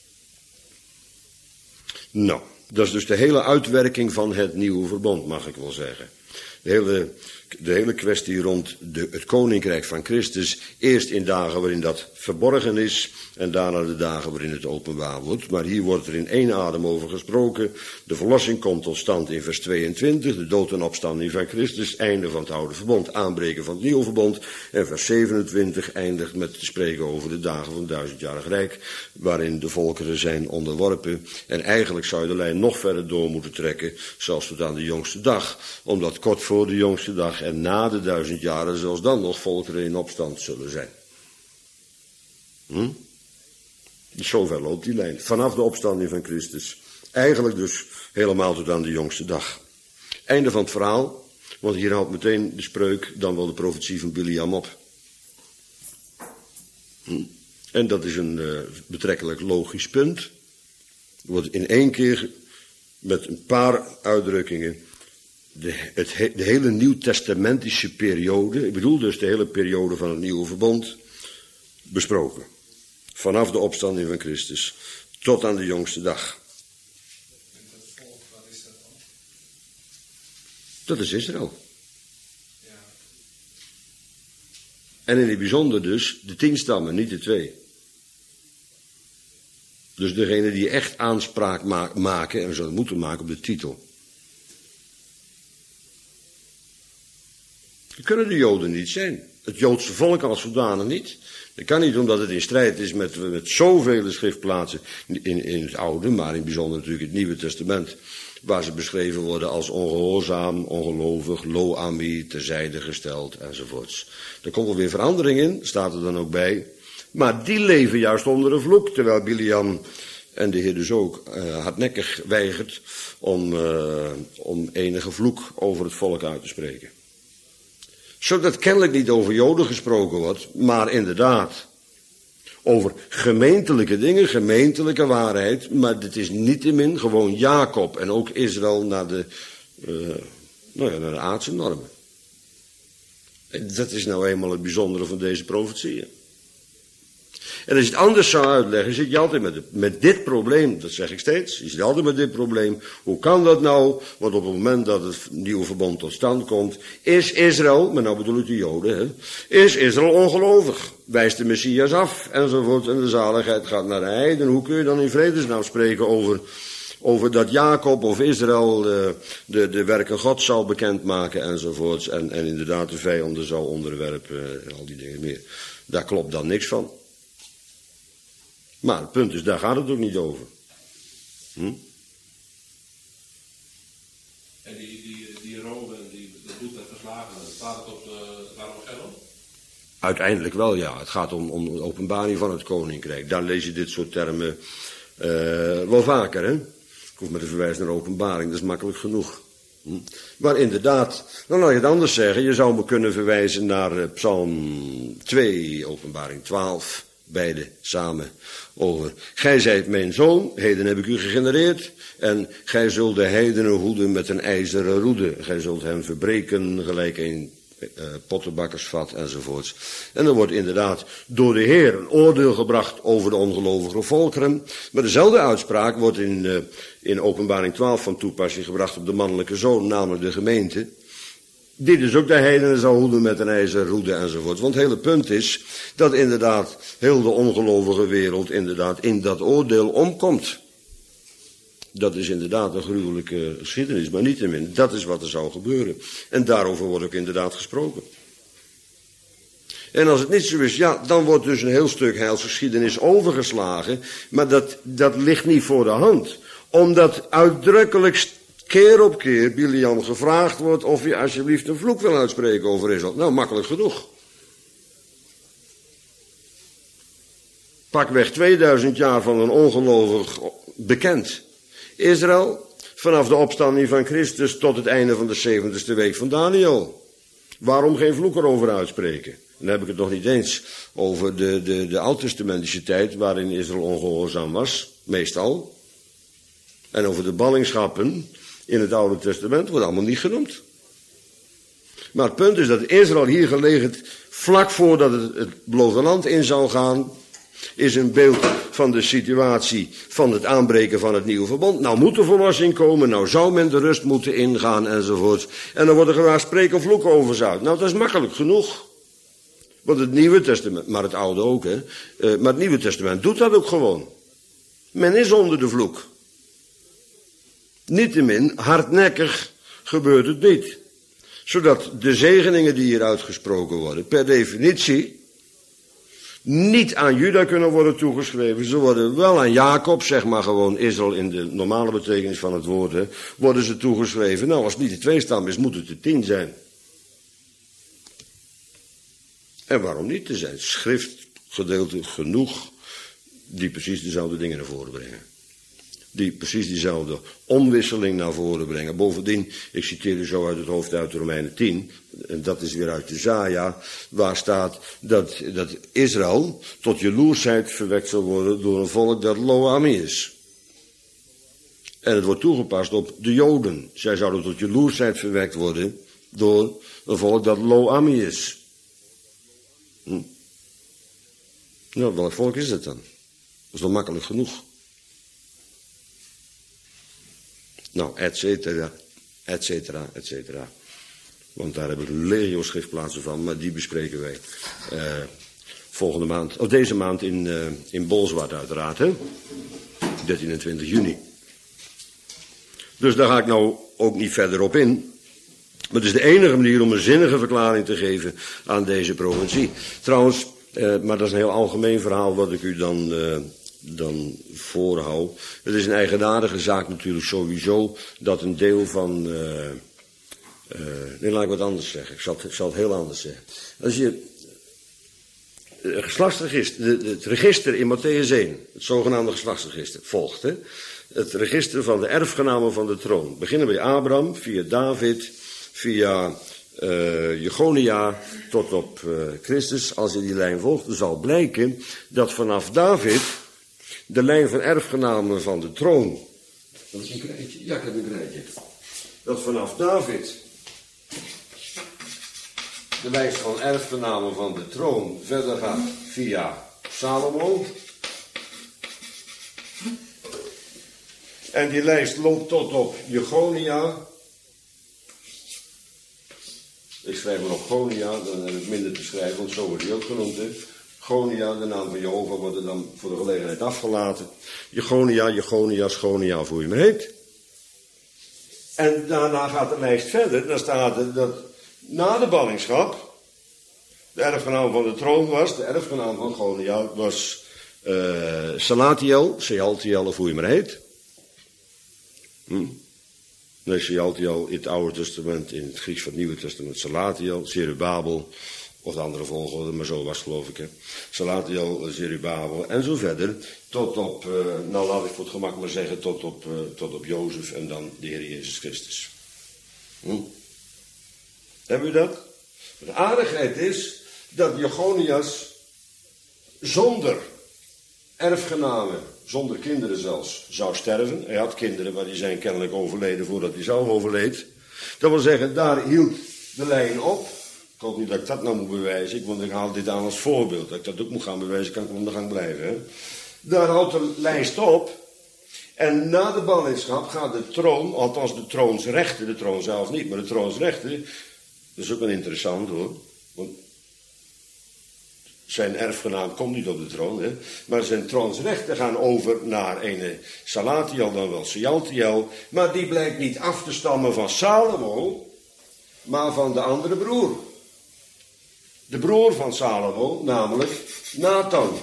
Nou, dat is dus de hele uitwerking van het nieuwe verbond, mag ik wel zeggen. De hele, de hele kwestie rond de, het koninkrijk van Christus, eerst in dagen waarin dat verborgen is en daarna de dagen waarin het openbaar wordt. Maar hier wordt er in één adem over gesproken. De verlossing komt tot stand in vers tweeëntwintig, de dood en opstanding van Christus, einde van het oude verbond, aanbreken van het nieuwe verbond. En vers zevenentwintig eindigt met te spreken over de dagen van het duizendjarig rijk, waarin de volkeren zijn onderworpen. En eigenlijk zou je de lijn nog verder door moeten trekken, zelfs tot aan de jongste dag, omdat kort voor de jongste dag en na de duizend jaren zelfs dan nog volkeren in opstand zullen zijn. Hm? Zover loopt die lijn. Vanaf de opstanding van Christus. Eigenlijk dus helemaal tot aan de jongste dag. Einde van het verhaal. Want hier houdt meteen de spreuk, dan wel de profetie van Biliam op. Hm? En dat is een uh, betrekkelijk logisch punt. Er wordt in één keer met een paar uitdrukkingen de, het, de hele nieuwtestamentische periode, ik bedoel dus de hele periode van het nieuwe verbond, besproken. Vanaf de opstanding van Christus tot aan de jongste dag. En dat volk, wat is dat dan? Dat is Israël. Ja. En in het bijzonder dus de tien stammen, niet de twee. Dus degene die echt aanspraak ma- maken, en we zouden moeten maken op de titel. Dat kunnen de Joden niet zijn. Het Joodse volk als zodanig niet. Dat kan niet omdat het in strijd is met, met zoveel schriftplaatsen in, in het Oude, maar in het bijzonder natuurlijk het Nieuwe Testament, waar ze beschreven worden als ongehoorzaam, ongelovig, lo-ami, terzijde gesteld enzovoorts. Er komt wel weer verandering in, staat er dan ook bij. Maar die leven juist onder een vloek, terwijl Biliam en de Heer dus ook uh, hardnekkig weigert om, uh, om enige vloek over het volk uit te spreken. Zodat kennelijk niet over Joden gesproken wordt, maar inderdaad over gemeentelijke dingen, gemeentelijke waarheid. Maar dit is niettemin gewoon Jacob en ook Israël naar de, uh, Nou ja, naar de aardse normen. En dat is nou eenmaal het bijzondere van deze profetieën. En als je het anders zou uitleggen, zit je altijd met, de, met dit probleem, dat zeg ik steeds, je zit altijd met dit probleem. Hoe kan dat nou? Want op het moment dat het nieuwe verbond tot stand komt, is Israël, maar nou bedoel ik de Joden, hè, is Israël ongelovig. Wijst de Messias af, enzovoort, en de zaligheid gaat naar de heiden. Hoe kun je dan in vredesnaam spreken over, over dat Jacob of Israël de, de, de werken God zal bekendmaken, enzovoorts, en, en inderdaad de vijanden zal onderwerpen, en al die dingen meer. Daar klopt dan niks van. Maar het punt is, daar gaat het ook niet over. Hm? En die, die, die Rome, die, dat bloed werd verslagen, staat het op het Armageddon? Uiteindelijk wel, ja. Het gaat om, om de openbaring van het koninkrijk. Daar lees je dit soort termen uh, wel vaker, hè. Ik hoef maar te verwijzen naar openbaring, dat is makkelijk genoeg. Hm? Maar inderdaad, dan laat je het anders zeggen. Je zou me kunnen verwijzen naar uh, Psalm twee, openbaring twaalf. Beide samen over. Gij zijt mijn zoon, heden heb ik u gegenereerd. En gij zult de heidenen hoeden met een ijzeren roede. Gij zult hem verbreken gelijk een uh, pottenbakkersvat enzovoorts. En er wordt inderdaad door de Heer een oordeel gebracht over de ongelovige volkeren. Maar dezelfde uitspraak wordt in, uh, in openbaring twaalf van toepassing gebracht op de mannelijke zoon, namelijk de gemeente. Die dus ook de heidenen zal hoeden met een ijzeren roede enzovoort. Want het hele punt is dat inderdaad heel de ongelovige wereld inderdaad in dat oordeel omkomt. Dat is inderdaad een gruwelijke geschiedenis, maar niettemin, dat is wat er zou gebeuren. En daarover wordt ook inderdaad gesproken. En als het niet zo is, ja, dan wordt dus een heel stuk heilsgeschiedenis overgeslagen. Maar dat, dat ligt niet voor de hand. Omdat uitdrukkelijk keer op keer Biliam gevraagd wordt of hij alsjeblieft een vloek wil uitspreken over Israël. Nou, makkelijk genoeg. Pakweg tweeduizend jaar van een ongelovig bekend Israël, vanaf de opstanding van Christus tot het einde van de zeventigste week van Daniel. Waarom geen vloek erover uitspreken? Dan heb ik het nog niet eens over de, de, de oud-testamentische tijd waarin Israël ongehoorzaam was, meestal. En over de ballingschappen in het Oude Testament wordt allemaal niet genoemd. Maar het punt is dat Israël hier gelegen, vlak voordat het, het beloofde land in zal gaan, is een beeld van de situatie van het aanbreken van het nieuwe verbond. Nou moet er verlossing komen, nou zou men de rust moeten ingaan enzovoort. En dan wordt er gewaar spreken vloeken over zout. Nou, dat is makkelijk genoeg. Want het Nieuwe Testament, maar het Oude ook, hè. Uh, maar het Nieuwe Testament doet dat ook gewoon. Men is onder de vloek. Niettemin, hardnekkig gebeurt het niet. Zodat de zegeningen die hier uitgesproken worden, per definitie niet aan Juda kunnen worden toegeschreven. Ze worden wel aan Jacob, zeg maar gewoon Israël in de normale betekenis van het woord, hè, worden ze toegeschreven. Nou, als het niet de twee stam is, moet het de tien zijn. En waarom niet? Er zijn schriftgedeelten genoeg die precies dezelfde dingen naar voren brengen. Die precies diezelfde omwisseling naar voren brengen. Bovendien, ik citeer u zo uit het hoofd uit de Romeinen tien, en dat is weer uit Jesaja, waar staat dat, dat Israël tot jaloersheid verwekt zal worden door een volk dat lo-ami is. En het wordt toegepast op de Joden. Zij zouden tot jaloersheid verwekt worden door een volk dat lo-ami is. Hm. Nou, welk volk is het dan? Dat is wel makkelijk genoeg. Nou, et cetera, et cetera, et cetera. Want daar hebben we legio schriftplaatsen van, maar die bespreken wij uh, volgende maand, of deze maand in, uh, in Bolzwart uiteraard, hè? dertien en twintig juni. Dus daar ga ik nou ook niet verder op in. Maar het is de enige manier om een zinnige verklaring te geven aan deze provincie. Trouwens, uh, maar dat is een heel algemeen verhaal wat ik u dan... Uh, dan voorhoud. Het is een eigenaardige zaak natuurlijk sowieso dat een deel van... Uh, uh, nee, laat ik wat anders zeggen. Ik zal het, ik zal het heel anders zeggen. Als je het geslachtsregister, de, het register in Mattheüs één, het zogenaamde geslachtsregister, volgt. Hè? Het register van de erfgenamen van de troon. Beginnen bij Abraham, via David, via uh, Jegonia tot op uh, Christus. Als je die lijn volgt, dan zal blijken dat vanaf David de lijn van erfgenamen van de troon. Dat is een krijtje. Ja, ik heb een krijtje. Dat vanaf David de lijst van erfgenamen van de troon verder gaat via Salomo. En die lijst loopt tot op Jechonia. Ik schrijf maar op Gonia, dan heb ik minder te schrijven, want zo wordt hij ook genoemd. Hè. Gonia, de naam van Jehovah, wordt er dan voor de gelegenheid afgelaten. Jechonia, Jechonia, Schonia, hoe je maar heet. En daarna gaat de lijst verder. Dan staat er dat na de ballingschap de erfgenaam van de troon was, de erfgenaam van Gonia was uh, Salatiel, Sealtiel of hoe je maar heet. Hm. Nee, Sealtiel in het Oude Testament, in het Grieks van het Nieuwe Testament Salatiel, Zerubabel, of de andere volgorde, maar zo was het geloof ik. Hè. Salatiel, Zerubabel en zo verder, tot op, uh, nou laat ik voor het gemak maar zeggen, tot op, uh, tot op Jozef en dan de Heer Jezus Christus. Hm. Hebben we dat? De aardigheid is dat Jechonias zonder erfgenamen, zonder kinderen zelfs, zou sterven. Hij had kinderen, maar die zijn kennelijk overleden voordat hij zelf overleed. Dat wil zeggen, daar hield de lijn op. Ik hoop niet dat ik dat nou moet bewijzen, want ik haal dit aan als voorbeeld. Dat ik dat ook moet gaan bewijzen, kan ik onder gang blijven. Hè? Daar houdt de lijst op. En na de ballingschap gaat de troon, althans de troonsrechten, de troon zelf niet, maar de troonsrechten, dat is ook wel interessant hoor. Want zijn erfgenaam komt niet op de troon, hè, maar zijn troonsrechten gaan over naar een Salatiel, dan wel Sealtiel, maar die blijkt niet af te stammen van Salomo, maar van de andere broer. De broer van Salomo, namelijk Nathan.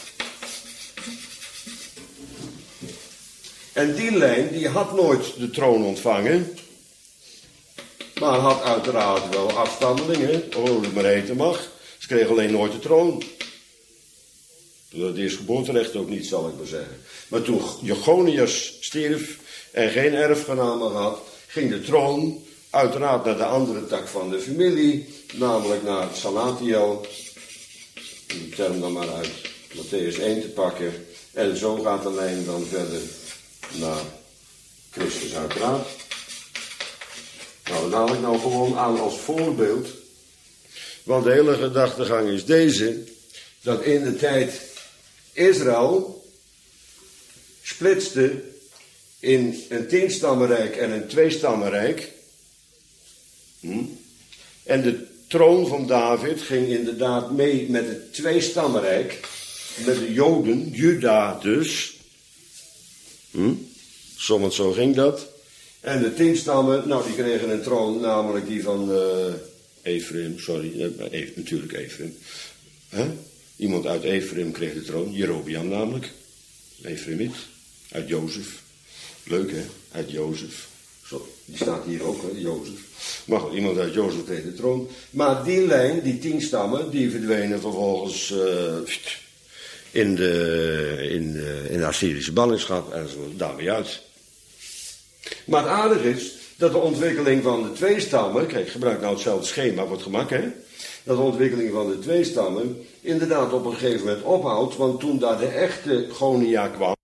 En die lijn, die had nooit de troon ontvangen, maar had uiteraard wel afstammelingen, hoe het maar heten mag. Ze kregen alleen nooit de troon. Het eerstgeboorterecht ook niet, zal ik maar zeggen. Maar toen Jechonias stierf en geen erfgenamen had, ging de troon uiteraard naar de andere tak van de familie, namelijk naar Salatiel. Die term dan maar uit Matthäus één te pakken. En zo gaat de lijn dan verder naar Christus uiteraard. Nou, dat haal ik nou gewoon aan als voorbeeld. Want de hele gedachtegang is deze, dat in de tijd Israël splitste in een tienstammenrijk en een tweestammenrijk. Hm? En de troon van David ging inderdaad mee met het tweestammenrijk, met de Joden, Juda dus. Hm? Soms zo ging dat. En de tien stammen, nou die kregen een troon, namelijk die van uh, Ephraim, sorry, uh, natuurlijk Ephraim. Huh? Iemand uit Ephraim kreeg de troon, Jerobeam namelijk, Ephraimiet, uit Jozef. Leuk hè, uit Jozef. Zo, die staat hier ook, hè, Jozef. Maar goed, iemand uit Jozef kreeg de troon. Maar die lijn, die tien stammen, die verdwenen vervolgens uh, in, de, in, de, in de Assyrische ballingschap en zo daarmee uit. Maar het aardige is dat de ontwikkeling van de twee stammen, kijk, ik gebruik nou hetzelfde schema voor het gemak, hè. Dat de ontwikkeling van de twee stammen inderdaad op een gegeven moment ophoudt, want toen daar de echte Gonia kwam,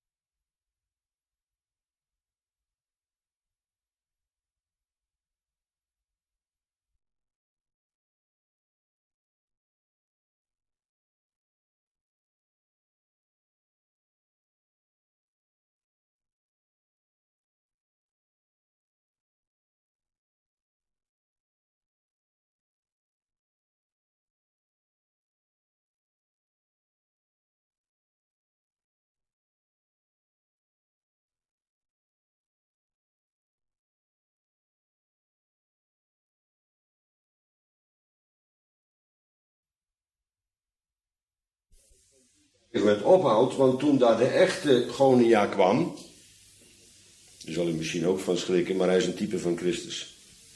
het ophoudt, want toen daar de echte Gonia kwam, daar zal u misschien ook van schrikken, maar hij is een type van Christus.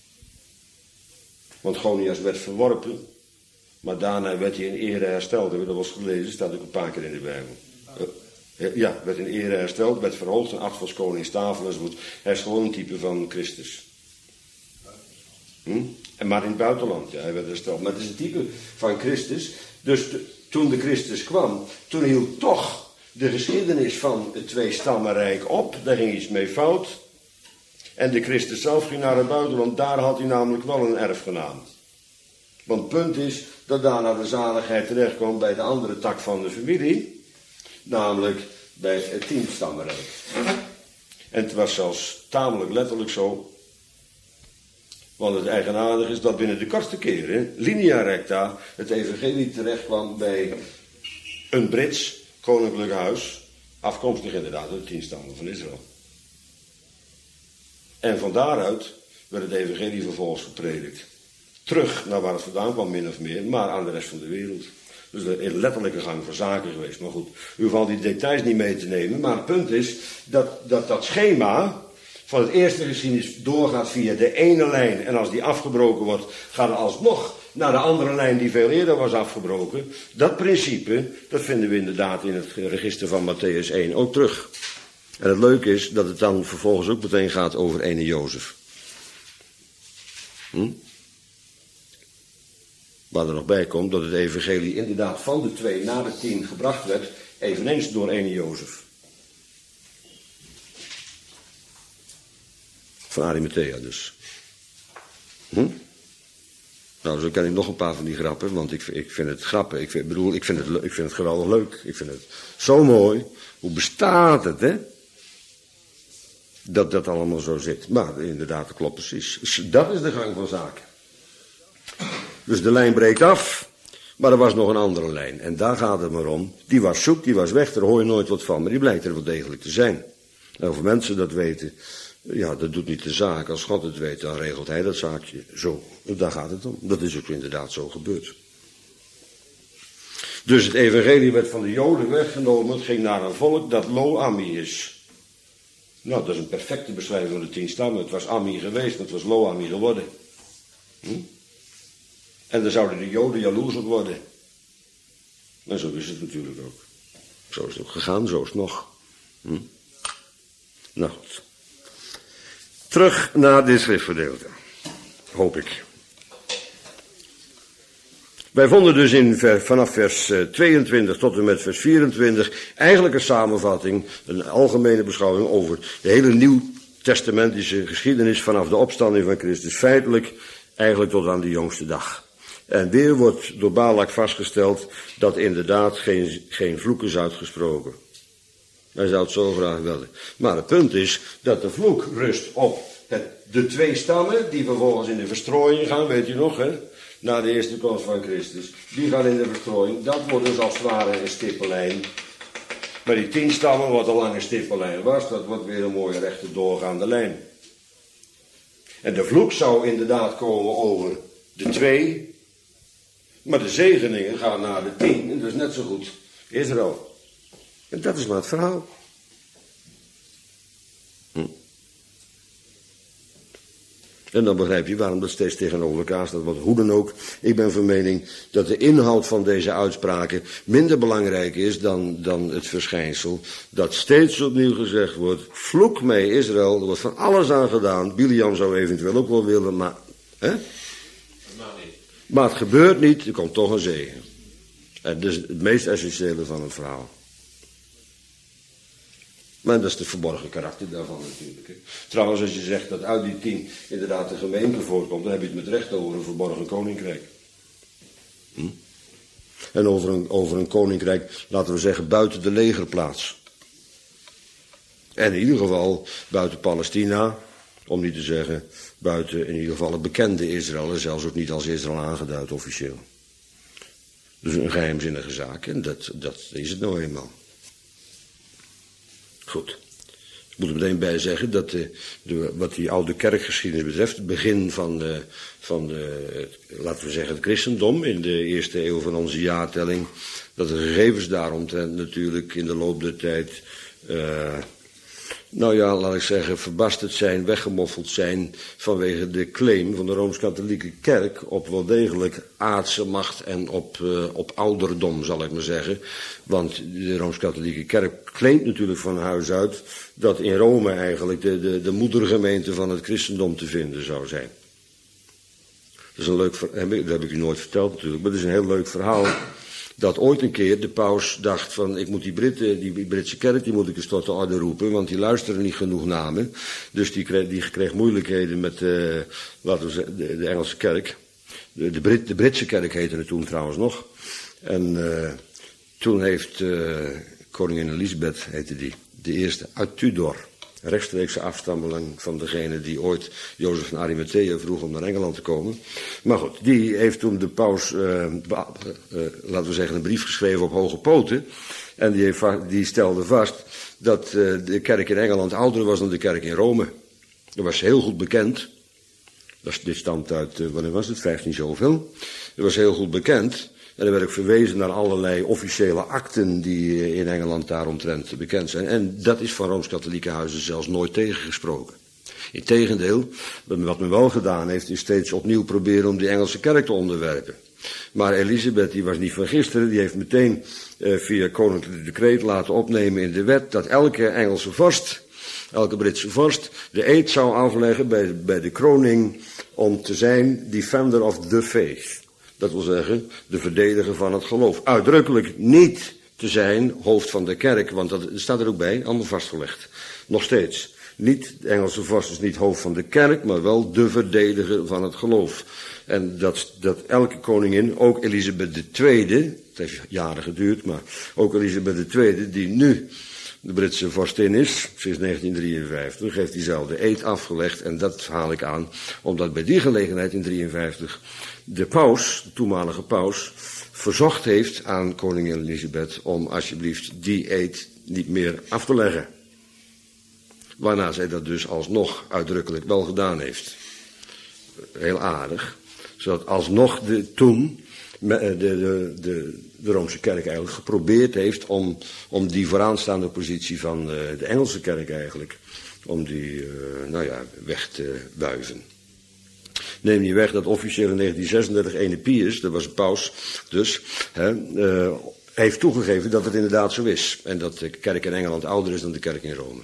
Want Gonias werd verworpen, maar daarna werd hij in ere hersteld. Hebben we dat wel eens gelezen, staat ook een paar keer in de Bijbel. Ja, werd in ere hersteld, werd verhoogd en acht was konings tafel enzovoort. Hij is gewoon een type van Christus. Hm? En maar in het buitenland, ja, hij werd hersteld. Maar het is een type van Christus. Dus de, toen de Christus kwam, toen hield toch de geschiedenis van het tweestammenrijk op. Daar ging iets mee fout. En de Christus zelf ging naar het buitenland, daar had hij namelijk wel een erfgenaam. Want het punt is dat daarna de zaligheid terechtkomt bij de andere tak van de familie, namelijk bij het tienstammenrijk. En het was zelfs tamelijk letterlijk zo, want het eigenaardige is dat binnen de kortste keren, linea recta, het evangelie terechtkwam bij een Brits koninklijk huis, afkomstig inderdaad uit de tien stammen van Israël. En van daaruit werd het evangelie vervolgens gepredikt. Terug naar waar het vandaan kwam, min of meer, maar aan de rest van de wereld. Dus een letterlijke gang van zaken geweest. Maar goed, u hoeft al die details niet mee te nemen. Maar het punt is dat dat, dat schema van het eerste geschiedenis doorgaat via de ene lijn. En als die afgebroken wordt, gaat het alsnog naar de andere lijn die veel eerder was afgebroken. Dat principe, dat vinden we inderdaad in het register van Matthäus één ook terug. En het leuke is dat het dan vervolgens ook meteen gaat over ene Jozef. Hm? Waar er nog bij komt dat het evangelie inderdaad van de twee naar de tien gebracht werd, eveneens door ene Jozef. Van Arimathea dus. Hm? Nou, zo ken ik nog een paar van die grappen, want ik, ik vind het grappen, ik, vind, bedoel, ik, vind het, ik vind het geweldig leuk. Ik vind het zo mooi. Hoe bestaat het, hè? Dat dat allemaal zo zit. Maar inderdaad, dat klopt precies. Dat is de gang van zaken. Dus de lijn breekt af, maar er was nog een andere lijn. En daar gaat het maar om. Die was zoek, die was weg, daar hoor je nooit wat van. Maar die blijkt er wel degelijk te zijn. En of mensen dat weten, ja, dat doet niet de zaak. Als God het weet, dan regelt hij dat zaakje zo. Daar gaat het om. Dat is ook inderdaad zo gebeurd. Dus het evangelie werd van de Joden weggenomen. Het ging naar een volk dat Lo-Ammi is. Nou, dat is een perfecte beschrijving van de tien stammen. Het was Ammi geweest, maar het was Lo-Ammi geworden. Hm? En dan zouden de Joden jaloers op worden. En zo is het natuurlijk ook. Zo is het ook gegaan, zo is het nog. Hm? Nou goed. Terug naar dit schriftgedeelte. Hoop ik. Wij vonden dus in ver, vanaf vers tweeëntwintig tot en met vers vierentwintig eigenlijk een samenvatting, een algemene beschouwing over de hele nieuwtestamentische geschiedenis vanaf de opstanding van Christus. Feitelijk eigenlijk tot aan de jongste dag. En weer wordt door Balak vastgesteld dat inderdaad geen, geen vloek is uitgesproken. Hij zou het zo graag willen. Maar het punt is dat de vloek rust op het, de twee stammen die vervolgens in de verstrooiing gaan, weet u nog, hè? Na de eerste komst van Christus. Die gaan in de verstrooiing. Dat wordt dus als het ware een stippenlijn. Maar die tien stammen, wat al lang een stippenlijn was, dat wordt weer een mooie rechte doorgaande lijn. En de vloek zou inderdaad komen over de twee. Maar de zegeningen gaan naar de tien. En dat is net zo goed Israël. En dat is maar het verhaal. Hm. En dan begrijp je waarom dat steeds tegenover elkaar staat. Want hoe dan ook, ik ben van mening dat de inhoud van deze uitspraken minder belangrijk is dan, dan het verschijnsel. Dat steeds opnieuw gezegd wordt, vloek mee Israël, er wordt van alles aan gedaan. Biliam zou eventueel ook wel willen, maar... Hè? Maar het gebeurt niet, er komt toch een zegen. En dat is het meest essentiële van het verhaal. Maar dat is het verborgen karakter daarvan natuurlijk. Hè. Trouwens, als je zegt dat uit die tien inderdaad de gemeente voorkomt, dan heb je het met recht over een verborgen koninkrijk. Hm? En over een, over een koninkrijk, laten we zeggen, buiten de legerplaats. En in ieder geval buiten Palestina, om niet te zeggen buiten in ieder geval het bekende Israël, en zelfs ook niet als Israël aangeduid officieel. Dus een geheimzinnige zaak, en dat, dat is het nou eenmaal. Goed. Ik moet er meteen bij zeggen dat de, de, wat die oude kerkgeschiedenis betreft, het begin van, de, van de, laten we zeggen, het christendom in de eerste eeuw van onze jaartelling, dat de gegevens daaromtrent natuurlijk in de loop der tijd, uh, nou ja, laat ik zeggen, verbasterd zijn, weggemoffeld zijn vanwege de claim van de Rooms-Katholieke Kerk op wel degelijk aardse macht en op, uh, op ouderdom, zal ik maar zeggen. Want de Rooms-Katholieke Kerk claimt natuurlijk van huis uit dat in Rome eigenlijk de, de, de moedergemeente van het christendom te vinden zou zijn. Dat is een leuk, dat heb ik u nooit verteld natuurlijk, maar het is een heel leuk verhaal. dat ooit een keer de paus dacht van, ik moet die Britten, die Britse kerk, die moet ik eens tot de orde roepen, want die luisteren niet genoeg naar me. Dus die kreeg, die kreeg moeilijkheden met, uh, laten we zeggen, de, de Engelse kerk. De, de, Brit, de Britse kerk heette het toen trouwens nog. En uh, toen heeft uh, koningin Elisabeth, heette die, de eerste uit Tudor, rechtstreekse afstammeling van degene die ooit Jozef van Arimathea vroeg om naar Engeland te komen. Maar goed, die heeft toen de paus, uh, uh, laten we zeggen, een brief geschreven op hoge poten. En die, heeft, die stelde vast dat uh, de kerk in Engeland ouder was dan de kerk in Rome. Dat was heel goed bekend. Dat is, dit stamt uit, uh, wanneer was het? vijftien zoveel. Dat was heel goed bekend. En er werd ook verwezen naar allerlei officiële akten die in Engeland daaromtrent bekend zijn. En dat is van Rooms-Katholieke huizen zelfs nooit tegengesproken. Integendeel, wat men wel gedaan heeft, is steeds opnieuw proberen om die Engelse kerk te onderwerpen. Maar Elisabeth, die was niet van gisteren, die heeft meteen uh, via koninklijk decreet laten opnemen in de wet dat elke Engelse vorst, elke Britse vorst, de eed zou afleggen bij, bij de kroning om te zijn defender of the faith. Dat wil zeggen, de verdediger van het geloof. Uitdrukkelijk niet te zijn hoofd van de kerk, want dat staat er ook bij, allemaal vastgelegd. Nog steeds. Niet, de Engelse vorst is niet hoofd van de kerk, maar wel de verdediger van het geloof. En dat, dat elke koningin, ook Elisabeth de Tweede, het heeft jaren geduurd, maar ook Elisabeth de Tweede, die nu de Britse vorstin is, sinds negentien drieënvijftig, heeft diezelfde eed afgelegd. En dat haal ik aan, omdat bij die gelegenheid in drieënvijftig de paus, de toenmalige paus, verzocht heeft aan koningin Elisabeth om alsjeblieft die eed niet meer af te leggen. Waarna zij dat dus alsnog uitdrukkelijk wel gedaan heeft. Heel aardig. Zodat alsnog de, toen de, de, de, de Roomse kerk eigenlijk geprobeerd heeft om, om die vooraanstaande positie van de Engelse kerk eigenlijk, om die uh, nou ja, weg te wuiven. Neem niet weg dat officieel in negentien zesendertig ene Pius, dat was een paus dus, hè, uh, heeft toegegeven dat het inderdaad zo is. En dat de kerk in Engeland ouder is dan de kerk in Rome.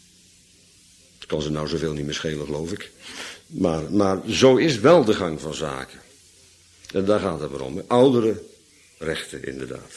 Dat kan ze nou zoveel niet meer schelen, geloof ik. Maar, maar zo is wel de gang van zaken. En daar gaat het maar om. Oudere rechten, inderdaad.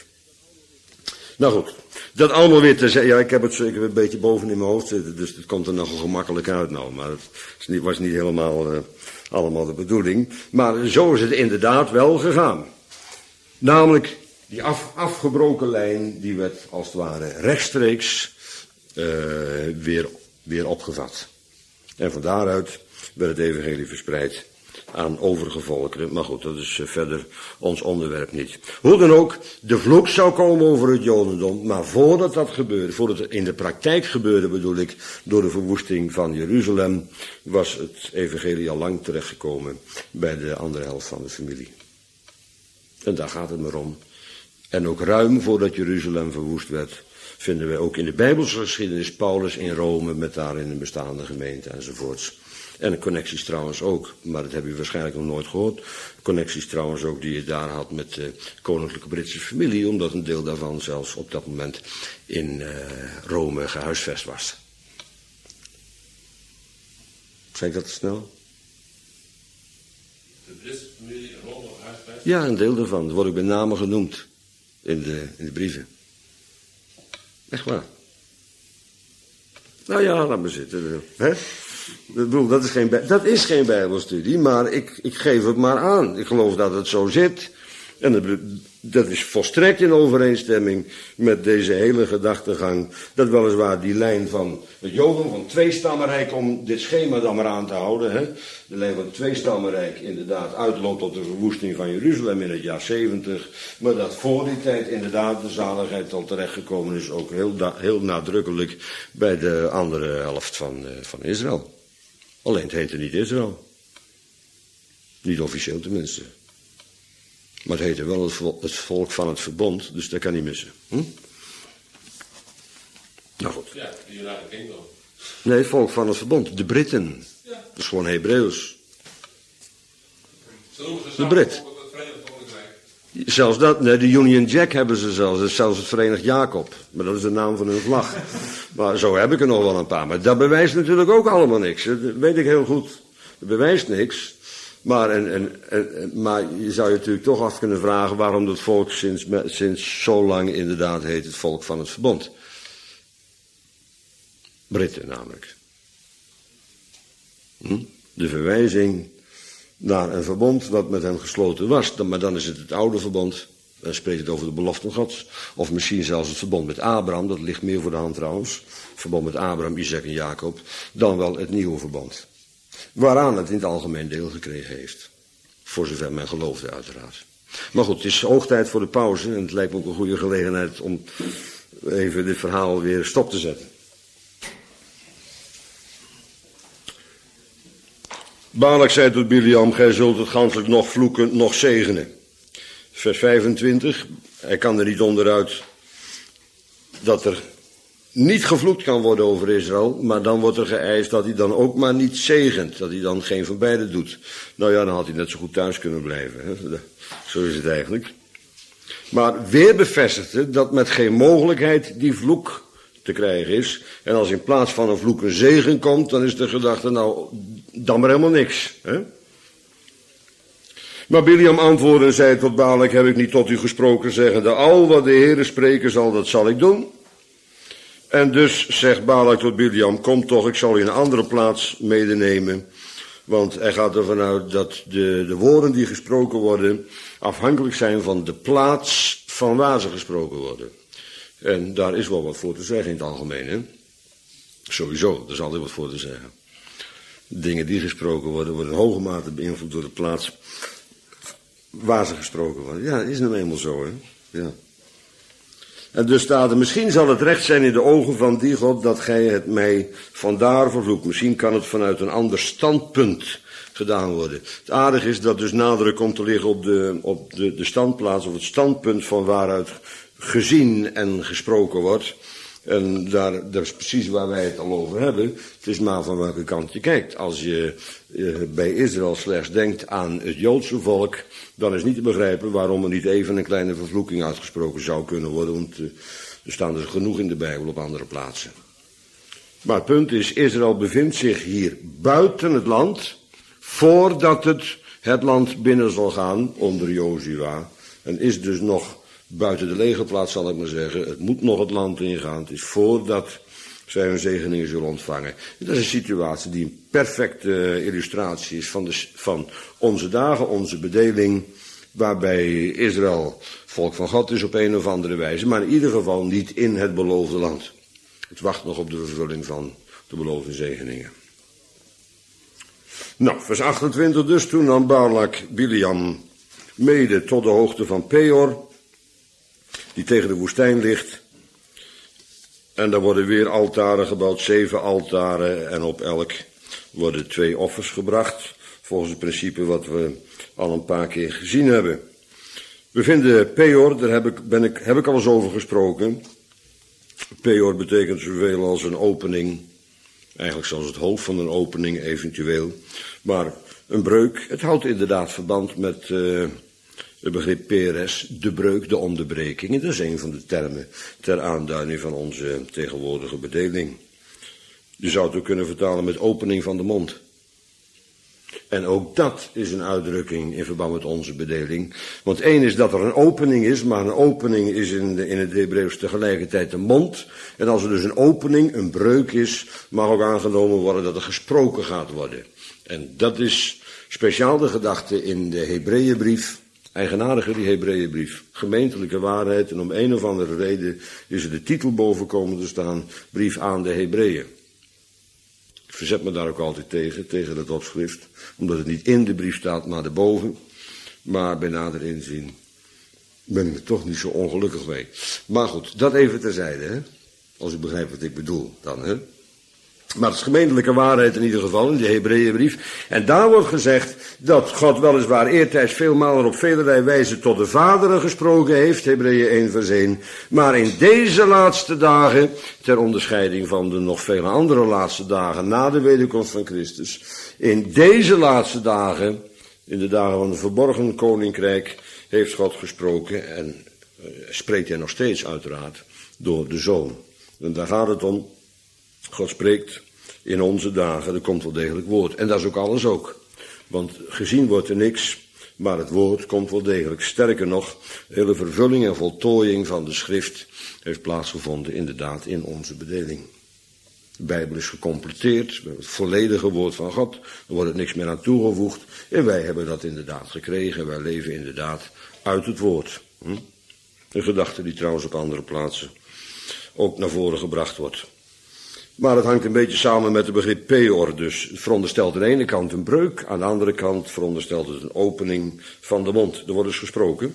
Nou goed, dat allemaal weer te zeggen. Ja, ik heb het zeker een beetje boven in mijn hoofd zitten, dus het komt er nogal gemakkelijk uit nou. Maar het was niet helemaal uh, allemaal de bedoeling. Maar zo is het inderdaad wel gegaan. Namelijk, die af, afgebroken lijn, die werd als het ware rechtstreeks uh, weer, weer opgevat. En van daaruit werd het evangelie verspreid aan overige volkeren. Maar goed, dat is uh, verder ons onderwerp niet. Hoe dan ook, de vloek zou komen over het Jodendom. Maar voordat dat gebeurde, voordat het in de praktijk gebeurde bedoel ik, door de verwoesting van Jeruzalem, was het evangelie al lang terechtgekomen bij de andere helft van de familie. En daar gaat het maar om. En ook ruim voordat Jeruzalem verwoest werd, vinden we ook in de Bijbelse geschiedenis Paulus in Rome met daarin een bestaande gemeente enzovoorts. En de connecties trouwens ook, maar dat heb u waarschijnlijk nog nooit gehoord. Connecties trouwens ook die je daar had met de koninklijke Britse familie, omdat een deel daarvan zelfs op dat moment in uh, Rome gehuisvest was. Zeg ik dat te snel? De Britse familie in Rome gehuisvest? Ja, een deel daarvan. Dat wordt ook bij name genoemd in de, in de brieven. Echt waar. Nou ja, laat maar zitten. Hè? Ik bedoel, dat is geen, dat is geen bijbelstudie, maar ik, ik geef het maar aan. Ik geloof dat het zo zit. En dat, dat is volstrekt in overeenstemming met deze hele gedachtegang. Dat weliswaar die lijn van het Jodendom, van tweestammenrijk, om dit schema dan maar aan te houden. Hè? De lijn van het tweestammenrijk inderdaad uitloopt tot de verwoesting van Jeruzalem in het jaar zeventig. Maar dat voor die tijd inderdaad de zaligheid al terechtgekomen is, ook heel, heel nadrukkelijk bij de andere helft van, uh, van Israël. Alleen het heette niet Israël. Niet officieel tenminste. Maar het heette wel het volk van het verbond, dus dat kan niet missen. Hm? Nou goed. Ja, de United Kingdom. Nee, het volk van het verbond, de Britten. Ja. Dat is gewoon Hebreeuws. Ze noemen ze De zelf Brit. ook het Verenigd Koninkrijk. Zelfs dat, nee, de Union Jack hebben ze zelfs, dat is zelfs het Verenigd Jacob. Maar dat is de naam van hun vlag. Maar zo heb ik er nog wel een paar. Maar dat bewijst natuurlijk ook allemaal niks. Dat weet ik heel goed. Dat bewijst niks. Maar, en, en, en, maar je zou je natuurlijk toch af kunnen vragen waarom dat volk sinds, sinds zo lang inderdaad heet het volk van het verbond. Britten namelijk. Hm? De verwijzing naar een verbond dat met hem gesloten was. Maar dan is het het oude verbond. Dan spreekt het over de beloften Gods. Of misschien zelfs het verbond met Abraham. Dat ligt meer voor de hand trouwens. Het verbond met Abraham, Isaac en Jacob. Dan wel het nieuwe verbond. Waaraan het in het algemeen deel gekregen heeft. Voor zover men geloofde uiteraard. Maar goed, het is hoog tijd voor de pauze. En het lijkt me ook een goede gelegenheid om even dit verhaal weer stop te zetten. Balak zei tot Biliam, gij zult het ganselijk nog vloeken, nog zegenen. Vers vijfentwintig, hij kan er niet onderuit dat er niet gevloekt kan worden over Israël, maar dan wordt er geëist dat hij dan ook maar niet zegent, dat hij dan geen van beide doet. Nou ja, dan had hij net zo goed thuis kunnen blijven. Hè? Zo is het eigenlijk. Maar weer bevestigt het dat met geen mogelijkheid die vloek te krijgen is. En als in plaats van een vloek een zegen komt, dan is de gedachte, nou, dan maar helemaal niks. Hè? Maar Biliam antwoordde en zei tot Balak, heb ik niet tot u gesproken, zeggende, al wat de Heere spreken zal, dat zal ik doen. En dus zegt Balak tot Biliam, kom toch, ik zal u een andere plaats medenemen. Want hij gaat ervan uit dat de, de woorden die gesproken worden afhankelijk zijn van de plaats van waar ze gesproken worden. En daar is wel wat voor te zeggen in het algemeen, hè? Sowieso, er is altijd wat voor te zeggen. Dingen die gesproken worden, worden in hoge mate beïnvloed door de plaats waar ze gesproken worden. Ja, dat is nou eenmaal zo, hè? Ja. En dus staat er, misschien zal het recht zijn in de ogen van die God dat gij het mij vandaar vervloekt. Misschien kan het vanuit een ander standpunt gedaan worden. Het aardige is dat dus nadruk komt te liggen op de, op de, de standplaats of het standpunt van waaruit gezien en gesproken wordt. En daar, dat is precies waar wij het al over hebben. Het is maar van welke kant je kijkt. Als je eh, bij Israël slechts denkt aan het Joodse volk, dan is niet te begrijpen waarom er niet even een kleine vervloeking uitgesproken zou kunnen worden. Want uh, er staan dus genoeg in de Bijbel op andere plaatsen. Maar het punt is, Israël bevindt zich hier buiten het land, voordat het het land binnen zal gaan onder Jozua. En is dus nog buiten de legerplaats, zal ik maar zeggen. Het moet nog het land ingaan. Het is voordat zij hun zegeningen zullen ontvangen. Dat is een situatie die een perfecte illustratie is van, de, van onze dagen, onze bedeling, waarbij Israël volk van God is op een of andere wijze, maar in ieder geval niet in het beloofde land. Het wacht nog op de vervulling van de beloofde zegeningen. Nou, vers achtentwintig dus, toen nam Balak Biliam mede tot de hoogte van Peor, die tegen de woestijn ligt. En daar worden weer altaren gebouwd, zeven altaren, en op elk worden twee offers gebracht, volgens het principe wat we al een paar keer gezien hebben. We vinden Peor, daar heb ik, ben ik, heb ik al eens over gesproken. Peor betekent zoveel als een opening, eigenlijk zelfs het hoofd van een opening eventueel, maar een breuk. Het houdt inderdaad verband met uh, het begrip Peres, de breuk, de onderbreking. En dat is een van de termen ter aanduiding van onze tegenwoordige bedeling. Je zou het ook kunnen vertalen met opening van de mond. En ook dat is een uitdrukking in verband met onze bedeling. Want één is dat er een opening is, maar een opening is in, de, in het Hebreeuws tegelijkertijd de mond. En als er dus een opening, een breuk is, mag ook aangenomen worden dat er gesproken gaat worden. En dat is speciaal de gedachte in de Hebreeënbrief. Eigenaardige die Hebreeënbrief. Gemeentelijke waarheid. En om een of andere reden is er de titel boven komen te staan. Brief aan de Hebreeën. Ik verzet me daar ook altijd tegen, tegen dat opschrift. Omdat het niet in de brief staat, maar erboven. Maar bij nader inzien ben ik er toch niet zo ongelukkig mee. Maar goed, dat even terzijde, hè. Als u begrijpt wat ik bedoel dan, hè. Maar het is gemeentelijke waarheid in ieder geval in de Hebreeënbrief. En daar wordt gezegd dat God weliswaar eertijds veelmaal op velerlei wijze tot de vaderen gesproken heeft, Hebreeën één vers één. Maar in deze laatste dagen, ter onderscheiding van de nog vele andere laatste dagen na de wederkomst van Christus, in deze laatste dagen, in de dagen van het verborgen koninkrijk, heeft God gesproken en uh, spreekt hij nog steeds uiteraard door de Zoon. En daar gaat het om. God spreekt in onze dagen, er komt wel degelijk woord. En dat is ook alles ook. Want gezien wordt er niks, maar het woord komt wel degelijk. Sterker nog, de hele vervulling en voltooiing van de schrift heeft plaatsgevonden inderdaad in onze bedeling. De Bijbel is gecompleteerd, het volledige woord van God, er wordt niks meer aan toegevoegd. En wij hebben dat inderdaad gekregen, wij leven inderdaad uit het woord. Hm? Een gedachte die trouwens op andere plaatsen ook naar voren gebracht wordt. Maar het hangt een beetje samen met het begrip peor. Dus het veronderstelt aan de ene kant een breuk, aan de andere kant veronderstelt het een opening van de mond. Er wordt dus gesproken.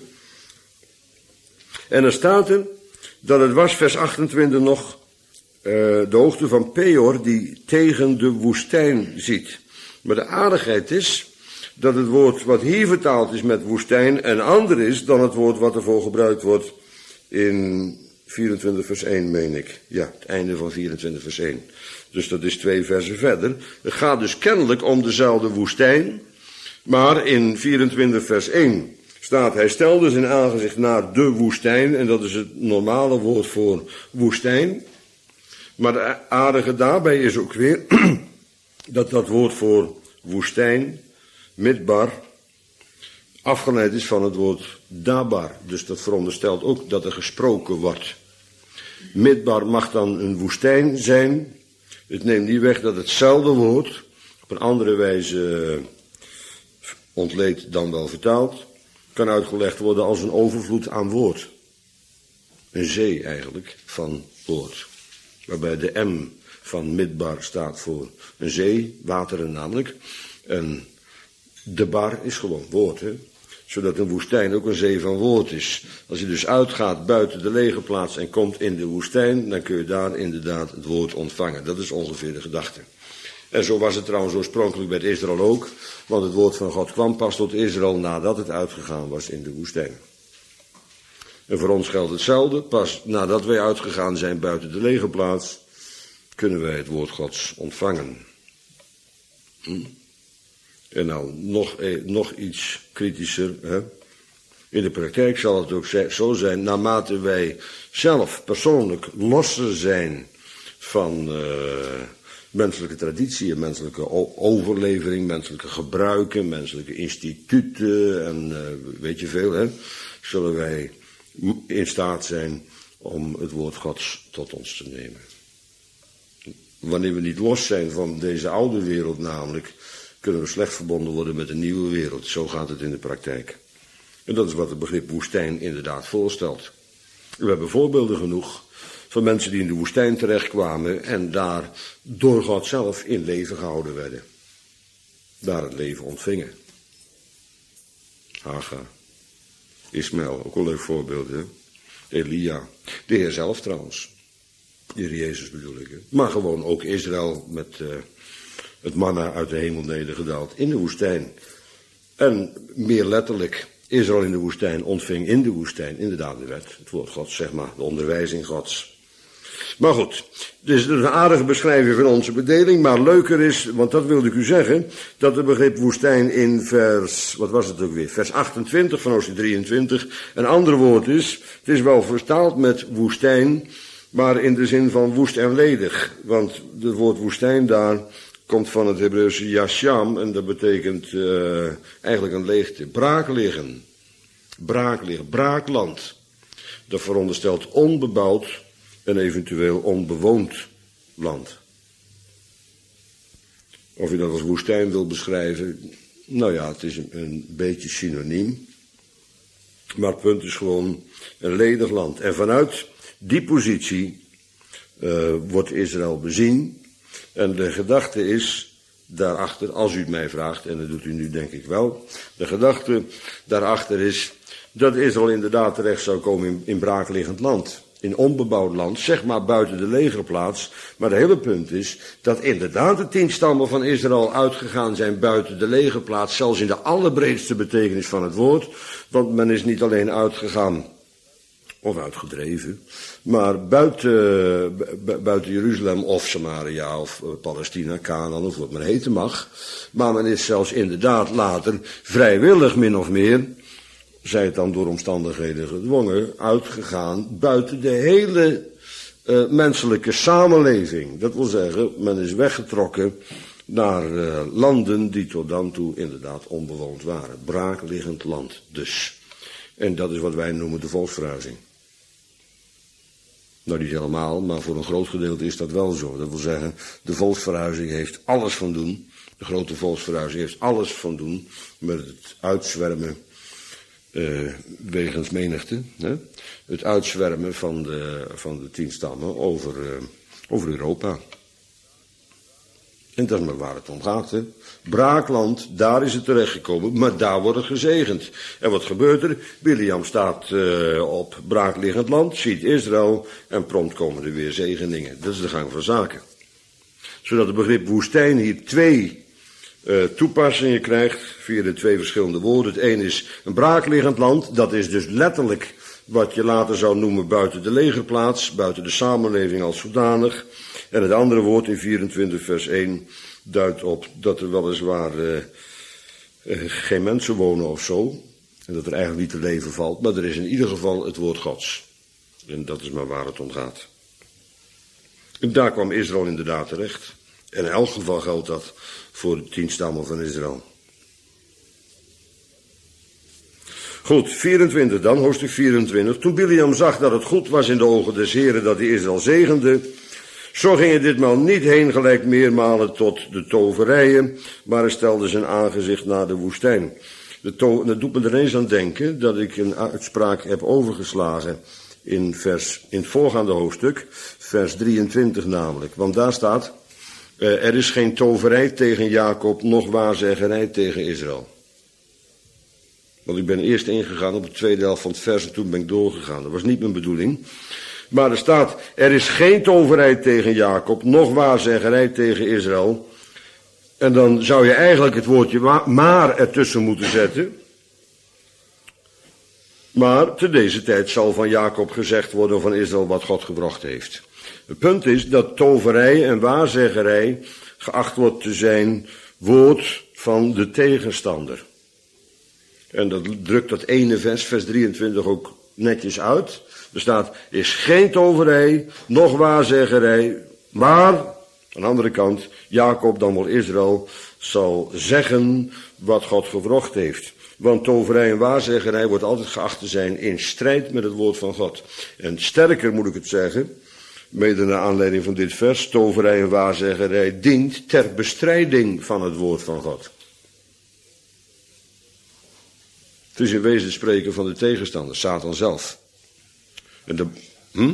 En er staat er dat het was, vers achtentwintig nog, uh, de hoogte van Peor die tegen de woestijn ziet. Maar de aardigheid is dat het woord wat hier vertaald is met woestijn een ander is dan het woord wat ervoor gebruikt wordt in vierentwintig vers één, meen ik. Ja, het einde van vierentwintig vers één. Dus dat is twee versen verder. Het gaat dus kennelijk om dezelfde woestijn. Maar in vierentwintig vers één staat, hij stelde zijn aangezicht naar de woestijn. En dat is het normale woord voor woestijn. Maar de aardige daarbij is ook weer dat dat woord voor woestijn, midbar, afgeleid is van het woord dabar. Dus dat veronderstelt ook dat er gesproken wordt. Midbar mag dan een woestijn zijn. Het neemt niet weg dat hetzelfde woord op een andere wijze ontleed dan wel vertaald, kan uitgelegd worden als een overvloed aan woord. Een zee eigenlijk van woord. Waarbij de M van midbar staat voor een zee, wateren namelijk. En de bar is gewoon woord, hè. Zodat een woestijn ook een zee van woord is. Als je dus uitgaat buiten de legerplaats en komt in de woestijn, dan kun je daar inderdaad het woord ontvangen. Dat is ongeveer de gedachte. En zo was het trouwens oorspronkelijk bij Israël ook, want het woord van God kwam pas tot Israël nadat het uitgegaan was in de woestijn. En voor ons geldt hetzelfde, pas nadat wij uitgegaan zijn buiten de legerplaats, kunnen wij het woord Gods ontvangen. Hm? En nou, nog, nog iets kritischer. Hè? In de praktijk zal het ook zo zijn, naarmate wij zelf persoonlijk losser zijn van uh, menselijke traditie, menselijke overlevering, menselijke gebruiken, menselijke instituten en uh, weet je veel, hè, zullen wij in staat zijn om het woord Gods tot ons te nemen. Wanneer we niet los zijn van deze oude wereld namelijk, kunnen we slecht verbonden worden met een nieuwe wereld. Zo gaat het in de praktijk. En dat is wat het begrip woestijn inderdaad voorstelt. We hebben voorbeelden genoeg van mensen die in de woestijn terechtkwamen en daar door God zelf in leven gehouden werden. Daar het leven ontvingen. Hagar, Ismaël, ook een leuk voorbeeld, hè? Elia, de Heer zelf trouwens. De Heer Jezus bedoel ik, hè? Maar gewoon ook Israël met uh, het manna uit de hemel nedergedaald in de woestijn. En meer letterlijk, Israël in de woestijn ontving in de woestijn inderdaad de wet, het woord Gods, zeg maar, de onderwijzing Gods. Maar goed, dit is een aardige beschrijving van onze bedeling, maar leuker is, want dat wilde ik u zeggen, dat het begrip woestijn in vers, wat was het ook weer, vers achtentwintig van Hoofdstuk drieëntwintig, een ander woord is. Het is wel vertaald met woestijn, maar in de zin van woest en ledig, want het woord woestijn daar komt van het Hebreeuwse yasham en dat betekent uh, eigenlijk een leegte, braak liggen, braak liggen, braakland. Dat veronderstelt onbebouwd en eventueel onbewoond land. Of je dat als woestijn wil beschrijven, nou ja, het is een, een beetje synoniem. Maar het punt is gewoon een ledig land. En vanuit die positie uh, wordt Israël bezien. En de gedachte is daarachter, als u het mij vraagt, en dat doet u nu denk ik wel, de gedachte daarachter is dat Israël inderdaad terecht zou komen in, in braakliggend land. In onbebouwd land, zeg maar buiten de legerplaats. Maar het hele punt is dat inderdaad de tien stammen van Israël uitgegaan zijn buiten de legerplaats. Zelfs in de allerbreedste betekenis van het woord. Want men is niet alleen uitgegaan of uitgedreven. Maar buiten, bu- buiten Jeruzalem of Samaria of uh, Palestina, Canaan of wat men heten mag. Maar men is zelfs inderdaad later vrijwillig min of meer, zij het dan door omstandigheden gedwongen, uitgegaan buiten de hele uh, menselijke samenleving. Dat wil zeggen, men is weggetrokken naar uh, landen die tot dan toe inderdaad onbewoond waren. Braakliggend land dus. En dat is wat wij noemen de volksverhuizing. Nou, niet helemaal, maar voor een groot gedeelte is dat wel zo. Dat wil zeggen, de volksverhuizing heeft alles van doen. De grote volksverhuizing heeft alles van doen met het uitzwermen uh, wegens menigte. Hè? Het uitzwermen van de, van de tien stammen over, uh, over Europa. En dat is maar waar het om gaat. Hè? Braakland, daar is het terechtgekomen, maar daar wordt het gezegend. En wat gebeurt er? Bileam staat uh, op braakliggend land, ziet Israël en prompt komen er weer zegeningen. Dat is de gang van zaken. Zodat het begrip woestijn hier twee uh, toepassingen krijgt via de twee verschillende woorden. Het een is een braakliggend land, dat is dus letterlijk wat je later zou noemen buiten de legerplaats, buiten de samenleving als zodanig. En het andere woord in vierentwintig vers één duidt op dat er weliswaar uh, uh, geen mensen wonen of zo. En dat er eigenlijk niet te leven valt, maar er is in ieder geval het woord Gods. En dat is maar waar het om gaat. En daar kwam Israël inderdaad terecht. En in elk geval geldt dat voor de tien stammen van Israël. Goed, vierentwintig dan, hoofdstuk vierentwintig. Toen Bileam zag dat het goed was in de ogen des Heren dat hij Israël zegende, zo ging hij ditmaal niet heen gelijk meermalen tot de toverijen, maar hij stelde zijn aangezicht naar de woestijn. De to- dat doet me er eens aan denken dat ik een uitspraak heb overgeslagen in, vers, in het voorgaande hoofdstuk, vers drieëntwintig namelijk. Want daar staat, uh, er is geen toverij tegen Jacob, noch waarzeggerij tegen Israël. Want ik ben eerst ingegaan op de tweede helft van het vers en toen ben ik doorgegaan. Dat was niet mijn bedoeling. Maar er staat, er is geen toverij tegen Jacob, noch waarzeggerij tegen Israël. En dan zou je eigenlijk het woordje maar ertussen moeten zetten. Maar te deze tijd zal van Jacob gezegd worden van Israël wat God gebracht heeft. Het punt is dat toverij en waarzeggerij geacht wordt te zijn woord van de tegenstander. En dat drukt dat ene vers, vers drieëntwintig ook netjes uit. Er staat, is geen toverij, noch waarzeggerij, maar, aan de andere kant, Jacob, dan wel Israël, zal zeggen wat God gewrocht heeft. Want toverij en waarzeggerij wordt altijd geacht te zijn in strijd met het woord van God. En sterker moet ik het zeggen, mede naar aanleiding van dit vers, toverij en waarzeggerij dient ter bestrijding van het woord van God. Het is in wezen spreken van de tegenstander, Satan zelf. En de, hm?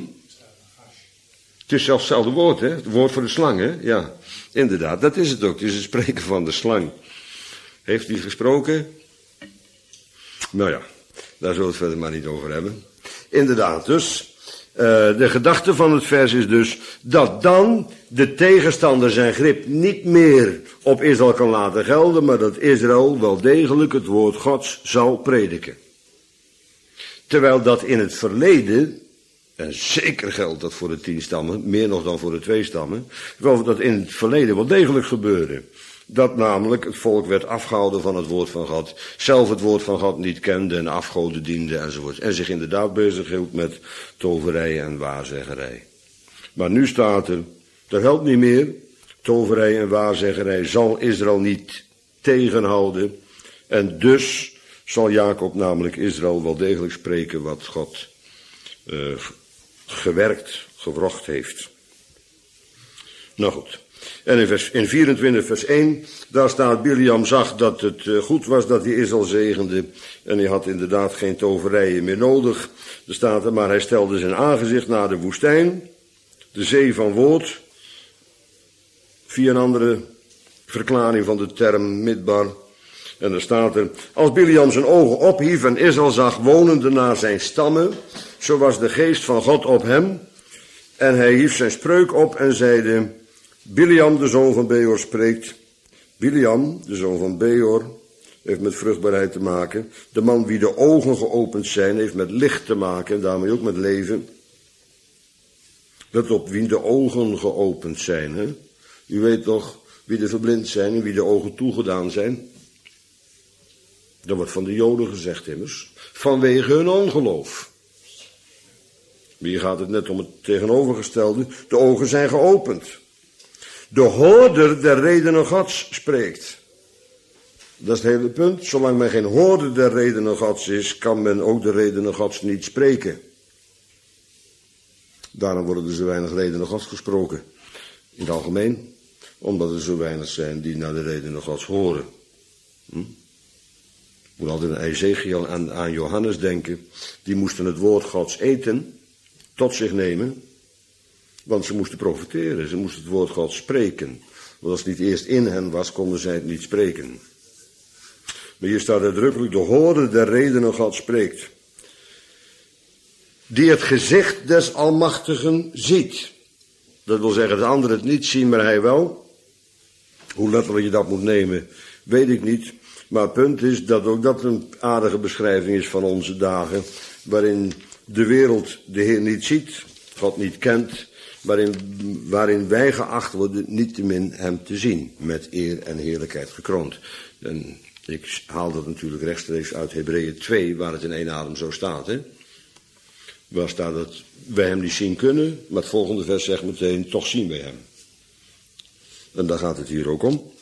Het is zelfs hetzelfde woord, hè? Het woord voor de slang, hè? Ja, inderdaad, dat is het ook. Het is het spreken van de slang. Heeft hij gesproken? Nou ja, daar zullen we het verder maar niet over hebben. Inderdaad, dus, uh, de gedachte van het vers is dus dat dan de tegenstander zijn grip niet meer op Israël kan laten gelden, maar dat Israël wel degelijk het woord Gods zal prediken. Terwijl dat in het verleden, en zeker geldt dat voor de tien stammen, meer nog dan voor de twee stammen, wel dat in het verleden wel degelijk gebeurde. Dat namelijk het volk werd afgehouden van het woord van God, zelf het woord van God niet kende en afgoden diende enzovoort. En zich inderdaad bezighield met toverij en waarzeggerij. Maar nu staat er, dat geldt niet meer, toverij en waarzeggerij zal Israël niet tegenhouden. En dus zal Jacob namelijk Israël wel degelijk spreken wat God uh, gewerkt, gewrocht heeft. Nou goed. En in, vers, in vierentwintig vers één, daar staat, Bileam zag dat het uh, goed was dat hij Israël zegende. En hij had inderdaad geen toverijen meer nodig. Er staat er, maar hij stelde zijn aangezicht naar de woestijn, de zee van woord. Via een andere verklaring van de term midbar. En er staat er, als Bileam zijn ogen ophief en Israël zag wonende naar zijn stammen, zo was de geest van God op hem. En hij hief zijn spreuk op en zeide, Bileam, de zoon van Beor, spreekt. Bileam, de zoon van Beor, heeft met vruchtbaarheid te maken. De man wie de ogen geopend zijn, heeft met licht te maken en daarmee ook met leven. Let op, wie de ogen geopend zijn. Hè? U weet toch wie er verblind zijn en wie de ogen toegedaan zijn. Dat wordt van de Joden gezegd immers. Vanwege hun ongeloof. Hier gaat het net om het tegenovergestelde. De ogen zijn geopend. de hoorder der redenen Gods spreekt. Dat is het hele punt. Zolang men geen hoorder der redenen Gods is, kan men ook de redenen Gods niet spreken. Daarom worden er zo weinig redenen Gods gesproken. In het algemeen. Omdat er zo weinig zijn die naar de redenen Gods horen. Hm? Ik moet altijd aan Ezekiel en aan Johannes denken. Die moesten het woord Gods eten, tot zich nemen. Want ze moesten profeteren. Ze moesten het woord Gods spreken. Want als het niet eerst in hen was, konden zij het niet spreken. Maar hier staat uitdrukkelijk, de hoorder der redenen Gods spreekt. Die het gezicht des Almachtigen ziet. Dat wil zeggen, de anderen het niet zien, maar hij wel. Hoe letterlijk je dat moet nemen, weet ik niet. Maar het punt is dat ook dat een aardige beschrijving is van onze dagen. Waarin de wereld de Heer niet ziet, God niet kent. Waarin, waarin wij geacht worden niettemin hem te zien. Met eer en heerlijkheid gekroond. En ik haal dat natuurlijk rechtstreeks uit Hebreeën twee, waar het in één adem zo staat. Hè? Waar staat dat wij hem niet zien kunnen, maar het volgende vers zegt meteen, toch zien wij hem. En daar gaat het hier ook om.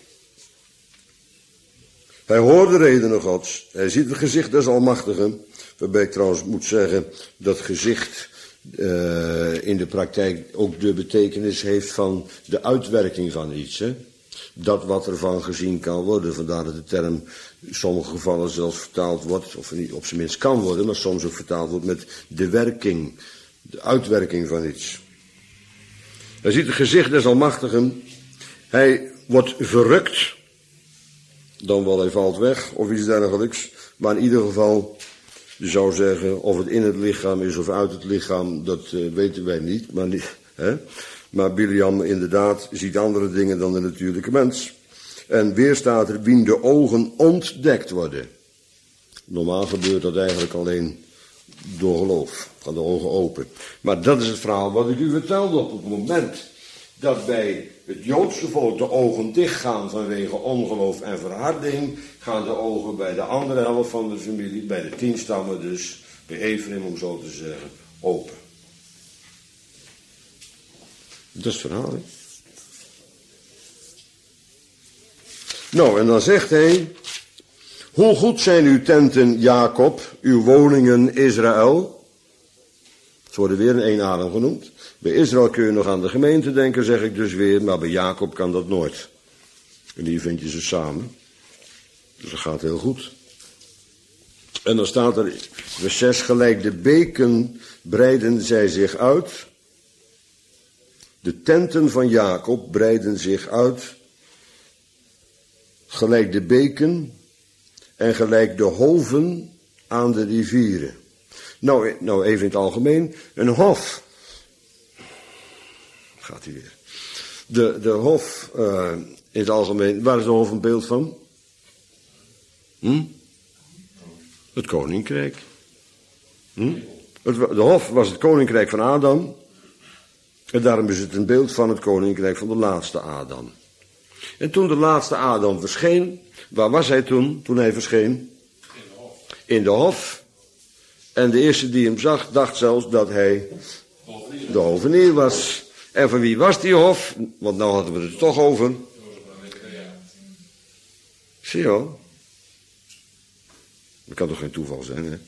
Hij hoort de redenen Gods, hij ziet het gezicht des Almachtigen, waarbij ik trouwens moet zeggen, dat gezicht uh, in de praktijk ook de betekenis heeft van de uitwerking van iets. Hè? Dat wat ervan gezien kan worden, vandaar dat de term in sommige gevallen zelfs vertaald wordt, of niet op zijn minst kan worden, maar soms ook vertaald wordt met de werking, de uitwerking van iets. Hij ziet het gezicht des Almachtigen, hij wordt verrukt, dan wel hij valt weg, of iets dergelijks, maar in ieder geval, je zou zeggen, of het in het lichaam is of uit het lichaam, dat uh, weten wij niet, maar niet, hè? Maar Biliam inderdaad ziet andere dingen dan de natuurlijke mens. En weer staat er, wien de ogen ontdekt worden. Normaal gebeurt dat eigenlijk alleen door geloof. Gaan de ogen open. Maar dat is het verhaal wat ik u vertelde op het moment dat bij het Joodse volk de ogen dichtgaan vanwege ongeloof en verharding, gaan de ogen bij de andere helft van de familie, bij de tien stammen dus, bij Ephraim om zo te zeggen, open. Dat is het verhaal, hè? Nou, en dan zegt hij, hoe goed zijn uw tenten, Jacob, uw woningen, Israël? Ze worden weer in één adem genoemd. Bij Israël kun je nog aan de gemeente denken, zeg ik dus weer, maar bij Jacob kan dat nooit. En hier vind je ze samen. Dus dat gaat heel goed. En dan staat er, vers zes, gelijk de beken breiden zij zich uit. De tenten van Jacob breiden zich uit, gelijk de beken en gelijk de hoven aan de rivieren. Nou, nou even in het algemeen, een hof. Gaat hij weer. De, de hof uh, in het algemeen, waar is de hof een beeld van? Hm? Het koninkrijk. Hm? Het, de hof was het koninkrijk van Adam. En daarom is het een beeld van het koninkrijk van de laatste Adam. En toen de laatste Adam verscheen, waar was hij toen, toen hij verscheen? In de hof. In de hof. En de eerste die hem zag, dacht zelfs dat hij de hovenier was. En van wie was die hof? Want nou hadden we het er toch over. Zie je wel. Dat kan toch geen toeval zijn, hè?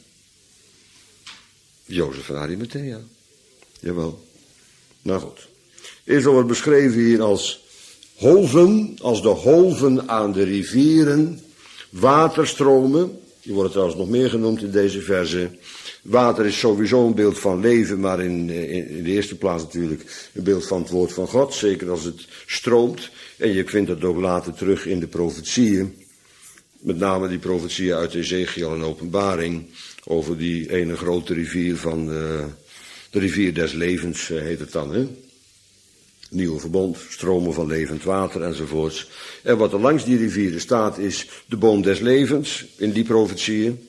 Jozef van Arimathea. Jawel. Nou goed. Israël wordt beschreven hier als hoven, als de hoven aan de rivieren, waterstromen. Die worden trouwens nog meer genoemd in deze verse. Water is sowieso een beeld van leven, maar in, in, in de eerste plaats natuurlijk een beeld van het woord van God. Zeker als het stroomt. En je vindt dat ook later terug in de profetieën. Met name die profetieën uit Ezekiel en Openbaring. Over die ene grote rivier van de, de rivier des levens heet het dan, hè. Nieuwe verbond, stromen van levend water enzovoorts. En wat er langs die rivieren staat is de boom des levens in die profetieën.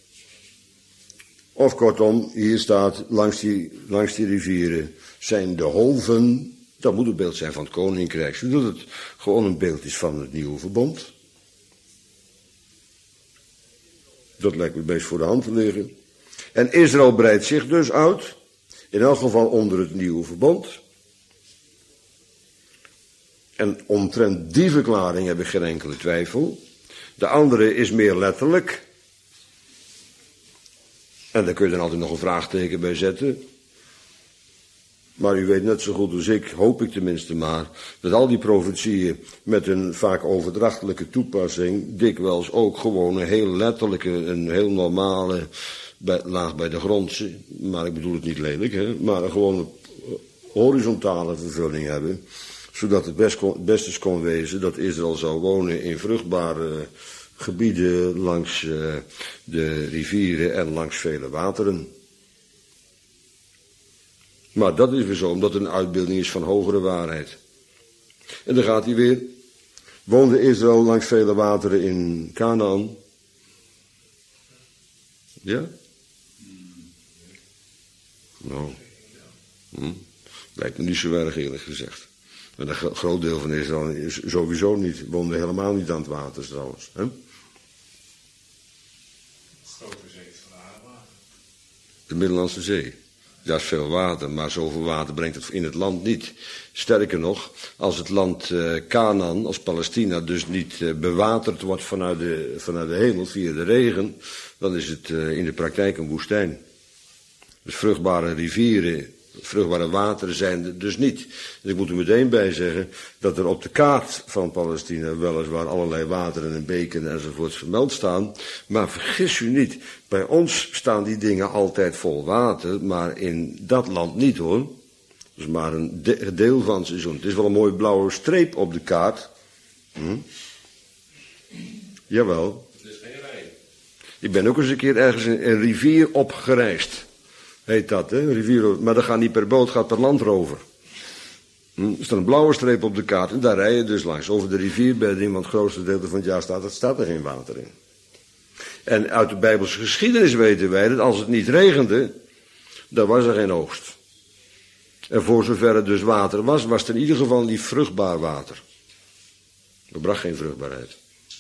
Of kortom, hier staat langs die, langs die rivieren zijn de hoven. Dat moet een beeld zijn van het koninkrijk. Zodat het gewoon een beeld is van het nieuwe verbond. Dat lijkt me het meest voor de hand te liggen. En Israël breidt zich dus uit. In elk geval onder het nieuwe verbond. En omtrent die verklaring heb ik geen enkele twijfel. De andere is meer letterlijk. En daar kun je dan altijd nog een vraagteken bij zetten. Maar u weet net zo goed als ik, hoop ik tenminste maar, dat al die profetieën met een vaak overdrachtelijke toepassing dikwijls ook gewoon een heel letterlijke, een heel normale, bij, laag bij de grond, maar ik bedoel het niet lelijk, hè, maar een gewone horizontale vervulling hebben, zodat het best, kon, best eens kon wezen dat Israël zou wonen in vruchtbare gebieden langs uh, de rivieren en langs vele wateren. Maar dat is weer zo, omdat het een uitbeelding is van hogere waarheid. En dan gaat hij weer. Woonde Israël langs vele wateren in Canaan? Ja? Nou. Hm. Lijkt me niet zo erg eerlijk gezegd. En een groot deel van Israël is sowieso niet, woonde helemaal niet aan het water trouwens. Hè? Grote zee van Arawater. De Middellandse Zee. Daar is veel water, maar zoveel water brengt het in het land niet. Sterker nog, als het land uh, Canaan, als Palestina, dus niet uh, bewaterd wordt vanuit de, vanuit de hemel via de regen, dan is het uh, in de praktijk een woestijn. Dus vruchtbare rivieren, vruchtbare wateren zijn er dus niet. Dus ik moet er meteen bij zeggen dat er op de kaart van Palestina weliswaar allerlei wateren en beken enzovoort vermeld staan. Maar vergis u niet, bij ons staan die dingen altijd vol water, maar in dat land niet hoor. Dat is maar een de- deel van het seizoen. Het is wel een mooie blauwe streep op de kaart. Hm? Jawel. Het is geen rij. Ik ben ook eens een keer ergens een, een rivier opgereisd. Heet dat, hè? Een rivier, maar dat gaat niet per boot, gaat per landrover. Hm? Er staat een blauwe streep op de kaart en daar rij je dus langs. Over de rivierbedding, want het grootste deel van het jaar staat, er staat er geen water in. En uit de Bijbelse geschiedenis weten wij dat als het niet regende, dan was er geen oogst. En voor zover het dus water was, was het in ieder geval niet vruchtbaar water. Het bracht geen vruchtbaarheid.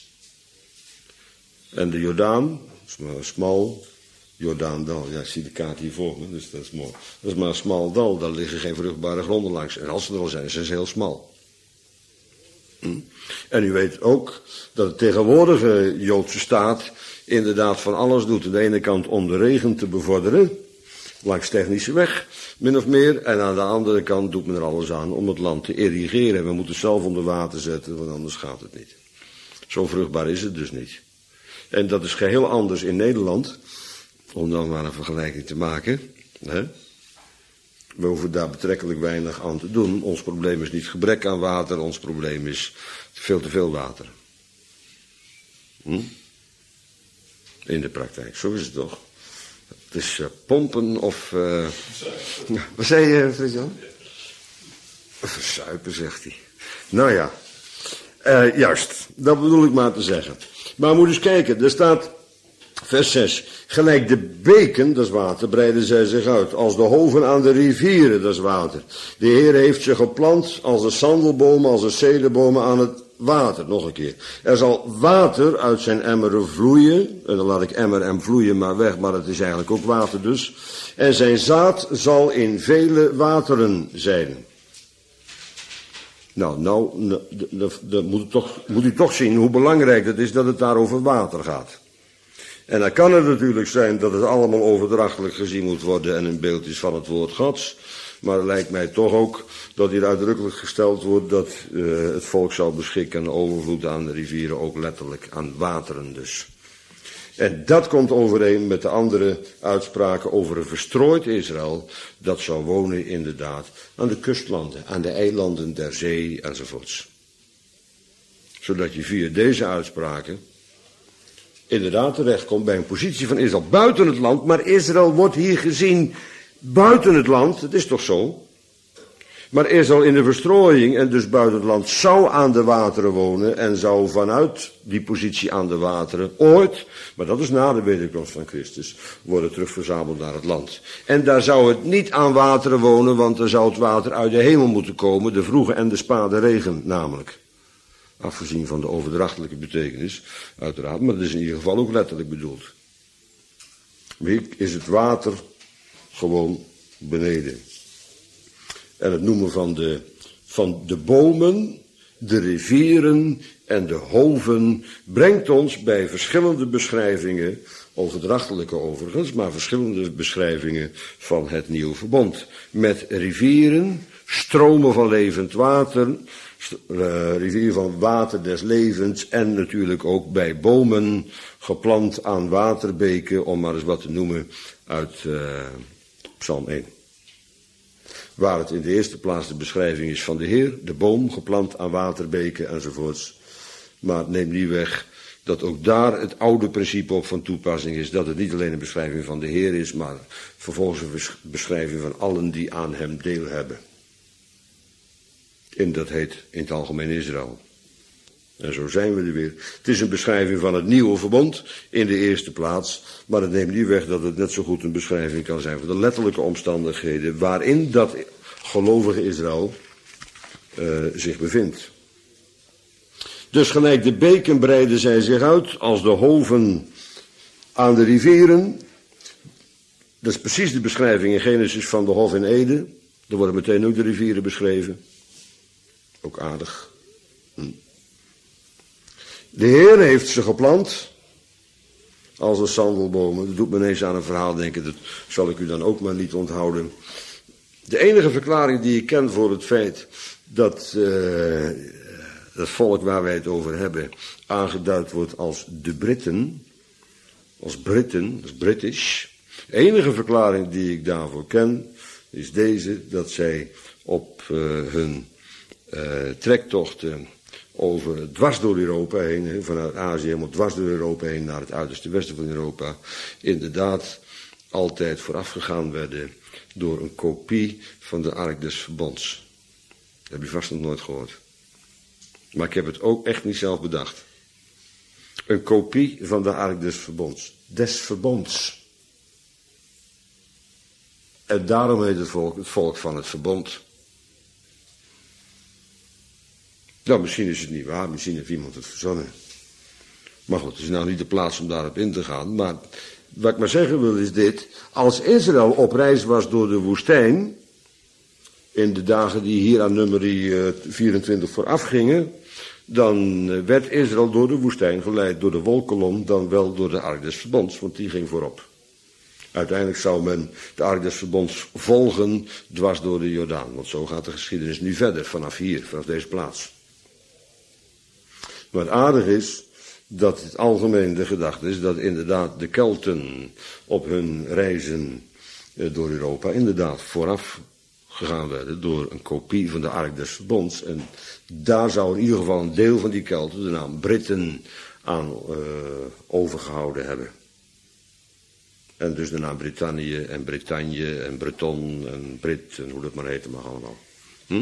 En de Jordaan, smal, Jordaandal, ja, ik zie de kaart hier voor me, dus dat is mooi. Dat is maar een smal dal, daar liggen geen vruchtbare gronden langs. En als ze er al zijn, zijn ze heel smal. Hm? En u weet ook dat de tegenwoordige Joodse staat inderdaad van alles doet. Aan de ene kant om de regen te bevorderen, langs technische weg, min of meer. En aan de andere kant doet men er alles aan om het land te irrigeren. We moeten het zelf onder water zetten, want anders gaat het niet. Zo vruchtbaar is het dus niet. En dat is geheel anders in Nederland, om dan maar een vergelijking te maken. Hè? We hoeven daar betrekkelijk weinig aan te doen. Ons probleem is niet gebrek aan water, ons probleem is veel te veel water. Hm? In de praktijk, zo is het toch? Het is uh, pompen of... Uh... Wat zei je, Frits-Jan? Verzuipen, zegt hij. Nou ja, uh, juist, dat bedoel ik maar te zeggen. Maar moet eens kijken, er staat, vers zes, gelijk de beken, dat is water, breiden zij zich uit, als de hoven aan de rivieren, dat is water. De Heer heeft ze geplant als de sandelbomen, als de cederbomen aan het water, nog een keer. Er zal water uit zijn emmeren vloeien, en dan laat ik emmer en vloeien maar weg, maar het is eigenlijk ook water dus. En zijn zaad zal in vele wateren zijn. Nou, nou, dan moet, toch, moet u toch zien hoe belangrijk het is dat het daar over water gaat. En dan kan het natuurlijk zijn dat het allemaal overdrachtelijk gezien moet worden en een beeld is van het woord Gods. Maar het lijkt mij toch ook dat hier uitdrukkelijk gesteld wordt dat uh, het volk zal beschikken aan overvloed aan de rivieren, ook letterlijk aan wateren dus. En dat komt overeen met de andere uitspraken over een verstrooid Israël, dat zou wonen inderdaad aan de kustlanden, aan de eilanden der zee enzovoorts. Zodat je via deze uitspraken inderdaad terechtkomt bij een positie van Israël buiten het land, maar Israël wordt hier gezien buiten het land, het is toch zo? Maar Israël in de verstrooiing en dus buiten het land zou aan de wateren wonen en zou vanuit die positie aan de wateren ooit, maar dat is na de wederkomst van Christus, worden terugverzameld naar het land. En daar zou het niet aan wateren wonen, want er zou het water uit de hemel moeten komen, de vroege en de spade regen namelijk. Afgezien van de overdrachtelijke betekenis, uiteraard, maar dat is in ieder geval ook letterlijk bedoeld. Wie is het water gewoon beneden? En het noemen van de, van de bomen de rivieren en de hoven brengt ons bij verschillende beschrijvingen, overdrachtelijke overigens, maar verschillende beschrijvingen van het nieuwe verbond. Met rivieren, stromen van levend water, uh, rivier van water des levens en natuurlijk ook bij bomen geplant aan waterbeken, om maar eens wat te noemen uit uh, Psalm één. Waar het in de eerste plaats de beschrijving is van de Heer, de boom geplant aan waterbeken enzovoorts. Maar het neemt niet weg dat ook daar het oude principe op van toepassing is, dat het niet alleen een beschrijving van de Heer is, maar vervolgens een beschrijving van allen die aan hem deel hebben. En dat heet in het algemeen Israël. En zo zijn we er weer. Het is een beschrijving van het nieuwe verbond in de eerste plaats, maar het neemt niet weg dat het net zo goed een beschrijving kan zijn van de letterlijke omstandigheden waarin dat gelovige Israël uh, zich bevindt. Dus gelijk de beken breiden zij zich uit als de hoven aan de rivieren. Dat is precies de beschrijving in Genesis van de hof in Eden. Er worden meteen ook de rivieren beschreven. Ook aardig. Hm. De Heer heeft ze geplant als een sandelbomen. Dat doet me ineens aan een verhaal denken, dat zal ik u dan ook maar niet onthouden. De enige verklaring die ik ken voor het feit dat uh, het volk waar wij het over hebben aangeduid wordt als de Britten, als Britten, als British. De enige verklaring die ik daarvoor ken is deze, dat zij op uh, hun uh, trektochten over dwars door Europa heen, he, vanuit Azië helemaal dwars door Europa heen naar het uiterste westen van Europa, inderdaad altijd voorafgegaan werden door een kopie van de Ark des Verbonds. Dat heb je vast nog nooit gehoord. Maar ik heb het ook echt niet zelf bedacht. Een kopie van de Ark des Verbonds. Des Verbonds. En daarom heet het volk het volk van het verbond. Nou, misschien is het niet waar, misschien heeft iemand het verzonnen. Maar goed, het is nou niet de plaats om daarop in te gaan. Maar wat ik maar zeggen wil is dit. Als Israël op reis was door de woestijn, in de dagen die hier aan nummer vierentwintig vooraf gingen, dan werd Israël door de woestijn geleid door de wolkolom, dan wel door de Ark des Verbonds, want die ging voorop. Uiteindelijk zou men de Ark des Verbonds volgen dwars door de Jordaan, want zo gaat de geschiedenis nu verder, vanaf hier, vanaf deze plaats. Maar het aardige is dat het algemeen de gedachte is dat inderdaad de Kelten op hun reizen door Europa inderdaad vooraf gegaan werden door een kopie van de Ark des Verbonds. En daar zou in ieder geval een deel van die Kelten de naam Britten aan uh, overgehouden hebben. En dus de naam Brittannië en Bretagne en Breton en Brit en hoe dat maar heten mag allemaal. Hm?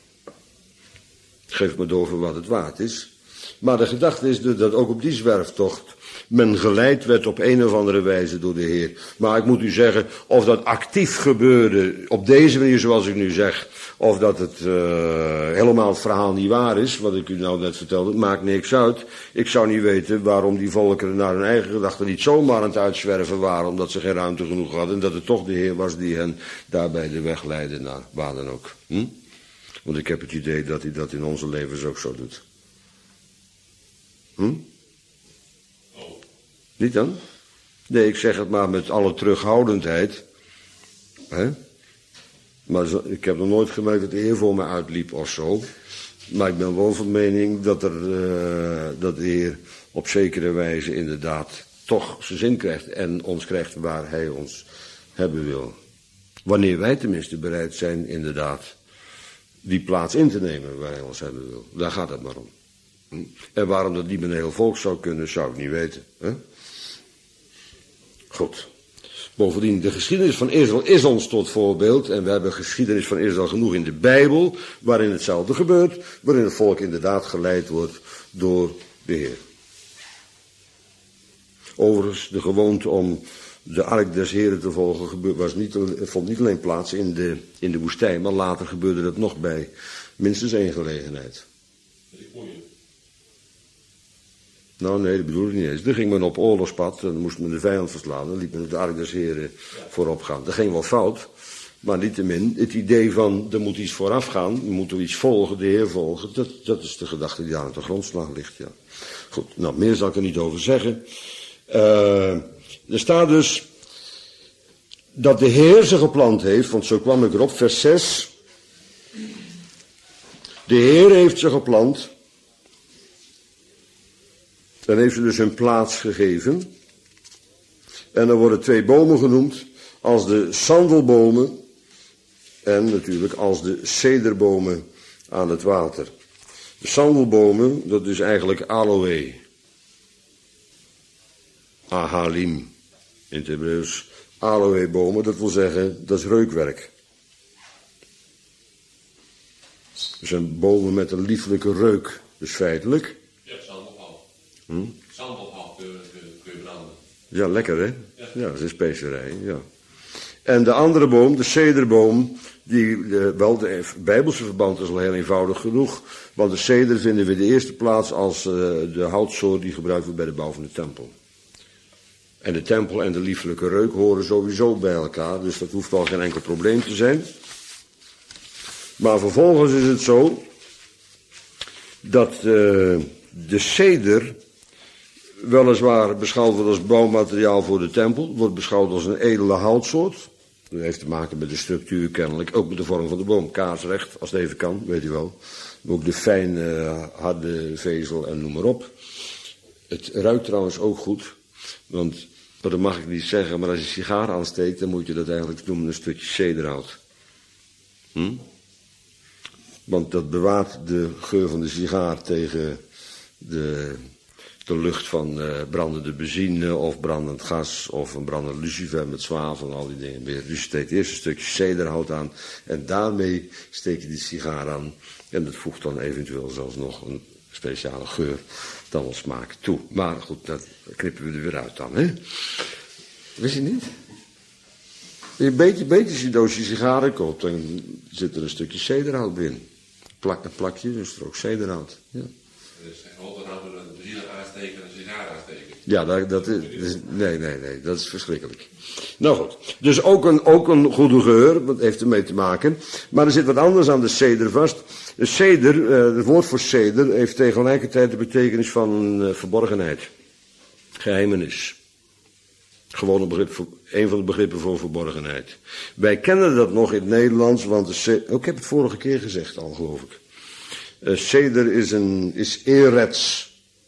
Geef me door voor wat het waard is. Maar de gedachte is dus dat ook op die zwerftocht men geleid werd op een of andere wijze door de Heer. Maar ik moet u zeggen, of dat actief gebeurde op deze manier zoals ik nu zeg, of dat het uh, helemaal het verhaal niet waar is, wat ik u nou net vertelde, maakt niks uit. Ik zou niet weten waarom die volkeren naar hun eigen gedachten niet zomaar aan het uitzwerven waren, omdat ze geen ruimte genoeg hadden, en dat het toch de Heer was die hen daarbij de weg leidde naar waar dan ook. Hm? Want ik heb het idee dat hij dat in onze levens ook zo doet. Hm? Oh. Niet dan? Nee, ik zeg het maar met alle terughoudendheid. Hè? Maar zo, ik heb nog nooit gemerkt dat de Heer voor me uitliep of zo. Maar ik ben wel van mening dat, er, uh, dat de Heer op zekere wijze inderdaad toch zijn zin krijgt. En ons krijgt waar hij ons hebben wil. Wanneer wij tenminste bereid zijn inderdaad die plaats in te nemen waar hij ons hebben wil. Daar gaat het maar om. En waarom dat niet met een heel volk zou kunnen, zou ik niet weten. Hè? Goed. Bovendien, de geschiedenis van Israël is ons tot voorbeeld. En we hebben geschiedenis van Israël genoeg in de Bijbel, waarin hetzelfde gebeurt. Waarin het volk inderdaad geleid wordt door de Heer. Overigens, de gewoonte om de ark des Heren te volgen was niet, vond niet alleen plaats in de, in de woestijn, maar later gebeurde dat nog bij minstens één gelegenheid. Nou nee, dat bedoel ik niet eens. Dan ging men op oorlogspad, dan moest men de vijand verslaan, dan liep men de ark des Heren voorop gaan. Dat ging wel fout, Maar niettemin, het idee van, er moet iets vooraf gaan, er moet er iets volgen, de Heer volgen, dat, dat is de gedachte die aan de grondslag ligt, ja. Goed, nou, meer zal ik er niet over zeggen. Uh, er staat dus dat de Heer ze geplant heeft, want zo kwam ik erop, vers zes. De Heer heeft ze geplant. Dan heeft ze dus hun plaats gegeven. En er worden twee bomen genoemd, als de sandelbomen en natuurlijk als de cederbomen aan het water. De sandelbomen, dat is eigenlijk aloe. Ahalim in het Hebreeuws. Aloebomen, dat wil zeggen, dat is reukwerk. Dat zijn bomen met een lieflijke reuk, dus feitelijk. Ja, sandelhout. Hm? Sandelhout kun je, kun je branden. Ja, lekker hè? Ja, ja, dat is een specerij, ja. En de andere boom, de cederboom, die, de, wel, de Bijbelse verband is al heel eenvoudig genoeg. Want de ceder vinden we in de eerste plaats als uh, de houtsoort die gebruikt wordt bij de bouw van de tempel. En de tempel en de lieflijke reuk horen sowieso bij elkaar, dus dat hoeft al geen enkel probleem te zijn. Maar vervolgens is het zo dat uh, de ceder weliswaar beschouwd wordt als bouwmateriaal voor de tempel, wordt beschouwd als een edele houtsoort. Dat heeft te maken met de structuur kennelijk, ook met de vorm van de boom. Kaarsrecht, als het even kan, weet u wel. Maar ook de fijne, harde vezel en noem maar op. Het ruikt trouwens ook goed, want dat mag ik niet zeggen, maar als je sigaar aansteekt, dan moet je dat eigenlijk noemen een stukje cederhout. Hm? Want dat bewaart de geur van de sigaar tegen de, de lucht van uh, brandende benzine of brandend gas of een brandend lucifer met zwavel en al die dingen meer. Dus je steekt eerst een stukje cederhout aan en daarmee steek je die sigaar aan. En dat voegt dan eventueel zelfs nog een speciale geur dan wel smaak toe. Maar goed, dat knippen we er weer uit dan, hè? Wist je niet? Een beetje, beetje als je een doosje sigaren koopt, dan zit er een stukje cederhout binnen. Plak, een plakje, dus er ook cederhout. Ja. Dus altijd nou een benzine aansteken en een sigaar aansteken. Ja, dat, dat is, nee, nee, nee, dat is verschrikkelijk. Nou goed, dus ook een, ook een goede geur, dat heeft ermee te maken. Maar er zit wat anders aan de ceder vast. De ceder, uh, het woord voor ceder, heeft tegelijkertijd de betekenis van uh, verborgenheid. Geheimenis. Gewoon een, begrip voor, een van de begrippen voor verborgenheid. Wij kennen dat nog in het Nederlands, want de ceder, oh, ik heb het vorige keer gezegd al, geloof ik. Uh, ceder is een, is erets.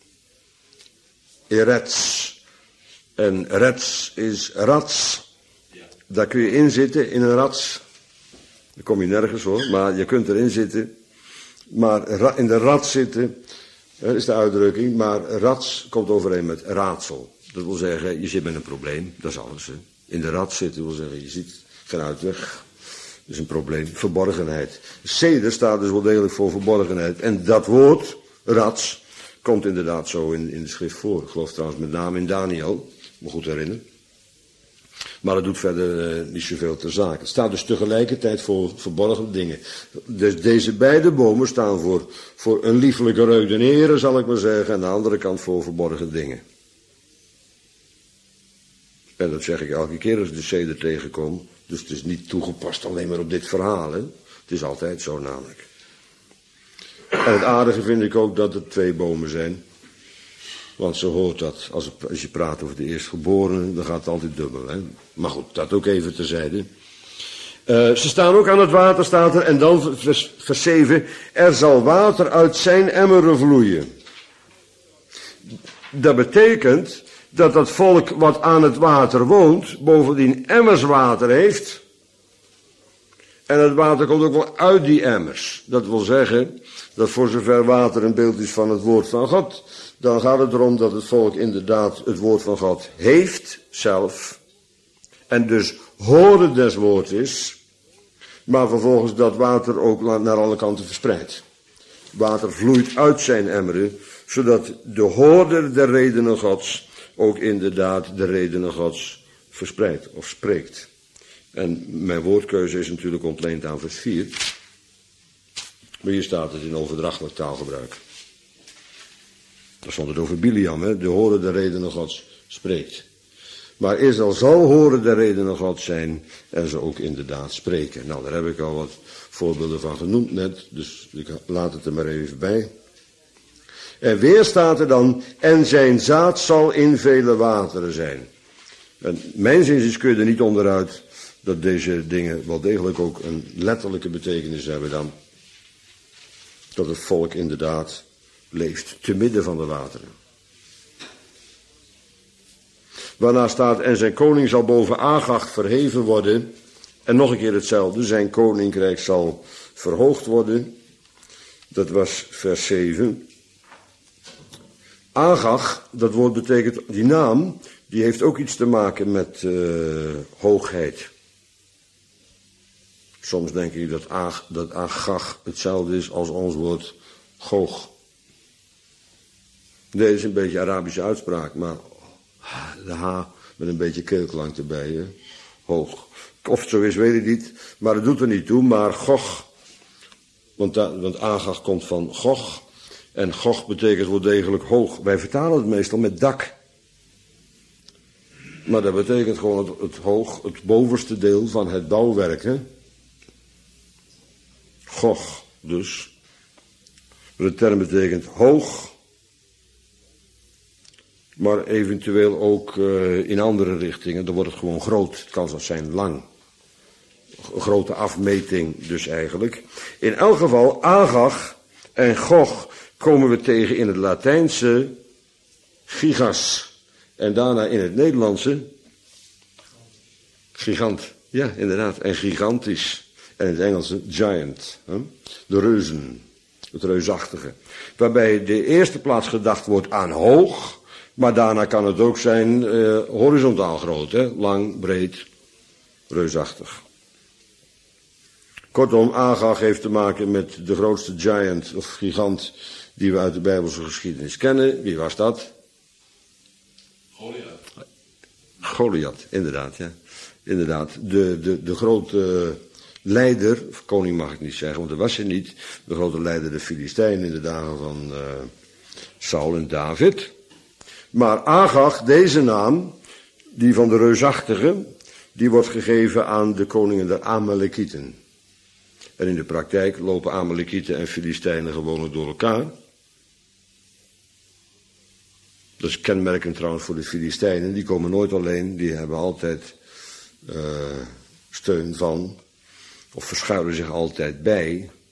Erets. En rets is rats. Daar kun je in zitten, in een rats. Daar kom je nergens hoor, maar je kunt erin zitten. Maar in de rat zitten, dat is de uitdrukking, maar rats komt overeen met raadsel. Dat wil zeggen, je zit met een probleem, dat is alles. Hè. In de rat zitten wil zeggen, je ziet geen uitweg. Dat is een probleem, verborgenheid. Ceder staat dus wel degelijk voor verborgenheid. En dat woord, rats, komt inderdaad zo in, in de schrift voor. Ik geloof trouwens met name in Daniel, me goed herinneren. Maar dat doet verder uh, niet zoveel ter zake. Het staat dus tegelijkertijd voor verborgen dingen. Dus deze beide bomen staan voor, voor een liefelijke reuk den Heere, zal ik maar zeggen. En aan de andere kant voor verborgen dingen. En dat zeg ik elke keer als ik de ceder tegenkom. Dus het is niet toegepast alleen maar op dit verhaal. Hè? Het is altijd zo namelijk. En het aardige vind ik ook dat er twee bomen zijn. Want zo hoort dat, als, het, als je praat over de eerstgeborenen, dan gaat het altijd dubbel. Hè? Maar goed, dat ook even terzijde. Uh, ze staan ook aan het water, staat er, en dan vers, vers zeven, er zal water uit zijn emmeren vloeien. Dat betekent dat dat volk wat aan het water woont, bovendien emmers water heeft. En het water komt ook wel uit die emmers. Dat wil zeggen, dat voor zover water een beeld is van het woord van God, dan gaat het erom dat het volk inderdaad het woord van God heeft, zelf. En dus horen des woord is, maar vervolgens dat water ook naar alle kanten verspreidt. Water vloeit uit zijn emmeren, zodat de hoorder der redenen Gods ook inderdaad de redenen Gods verspreidt of spreekt. En mijn woordkeuze is natuurlijk ontleend aan vers vier. Maar hier staat het in overdrachtelijk taalgebruik. Daar stond het over Biliam, hè? De hoorder de redenen Gods spreekt. Maar Israël zal horen de redenen God zijn en ze ook inderdaad spreken. Nou, daar heb ik al wat voorbeelden van genoemd net, dus ik laat het er maar even bij. En weer staat er dan, en zijn zaad zal in vele wateren zijn. En mijn zinziens kun je er niet onderuit dat deze dingen wel degelijk ook een letterlijke betekenis hebben dan. Dat het volk inderdaad leeft te midden van de wateren. Waarna staat, en zijn koning zal boven Agag verheven worden. En nog een keer hetzelfde, zijn koninkrijk zal verhoogd worden. Dat was vers zeven. Agag, dat woord betekent, die naam, die heeft ook iets te maken met uh, hoogheid. Soms denk ik dat, Ag, dat Agag hetzelfde is als ons woord Gog. Nee, is een beetje Arabische uitspraak, maar de H met een beetje keelklank erbij, hè? Hoog. Of het zo is, weet ik niet, maar het doet er niet toe, maar Gog, want, want Agag komt van Gog, en Gog betekent wel degelijk hoog. Wij vertalen het meestal met dak. Maar dat betekent gewoon het, het hoog, het bovenste deel van het bouwwerk, hè? Gog, dus. De term betekent hoog, maar eventueel ook uh, in andere richtingen. Dan wordt het gewoon groot. Het kan zelfs zijn lang. Een grote afmeting dus eigenlijk. In elk geval, Agag en Gog komen we tegen in het Latijnse gigas. En daarna in het Nederlandse gigant. Ja, inderdaad. En gigantisch. En in het Engelse giant. Hè? De reuzen. Het reusachtige. Waarbij de eerste plaats gedacht wordt aan hoog. Maar daarna kan het ook zijn uh, horizontaal groot. Hè? Lang, breed, reusachtig. Kortom, Agag heeft te maken met de grootste giant of gigant die we uit de Bijbelse geschiedenis kennen. Wie was dat? Goliath. Goliath, inderdaad, ja. Inderdaad, de, de, de grote leider, of koning mag ik niet zeggen, want dat was hij niet. De grote leider de Filistijnen in de dagen van uh, Saul en David. Maar Agag, deze naam, die van de reusachtige, die wordt gegeven aan de koningen der Amalekieten. En in de praktijk lopen Amalekieten en Filistijnen gewoon door elkaar. Dat is kenmerkend trouwens voor de Filistijnen. Die komen nooit alleen, die hebben altijd uh, steun van, of verschuilen zich altijd bij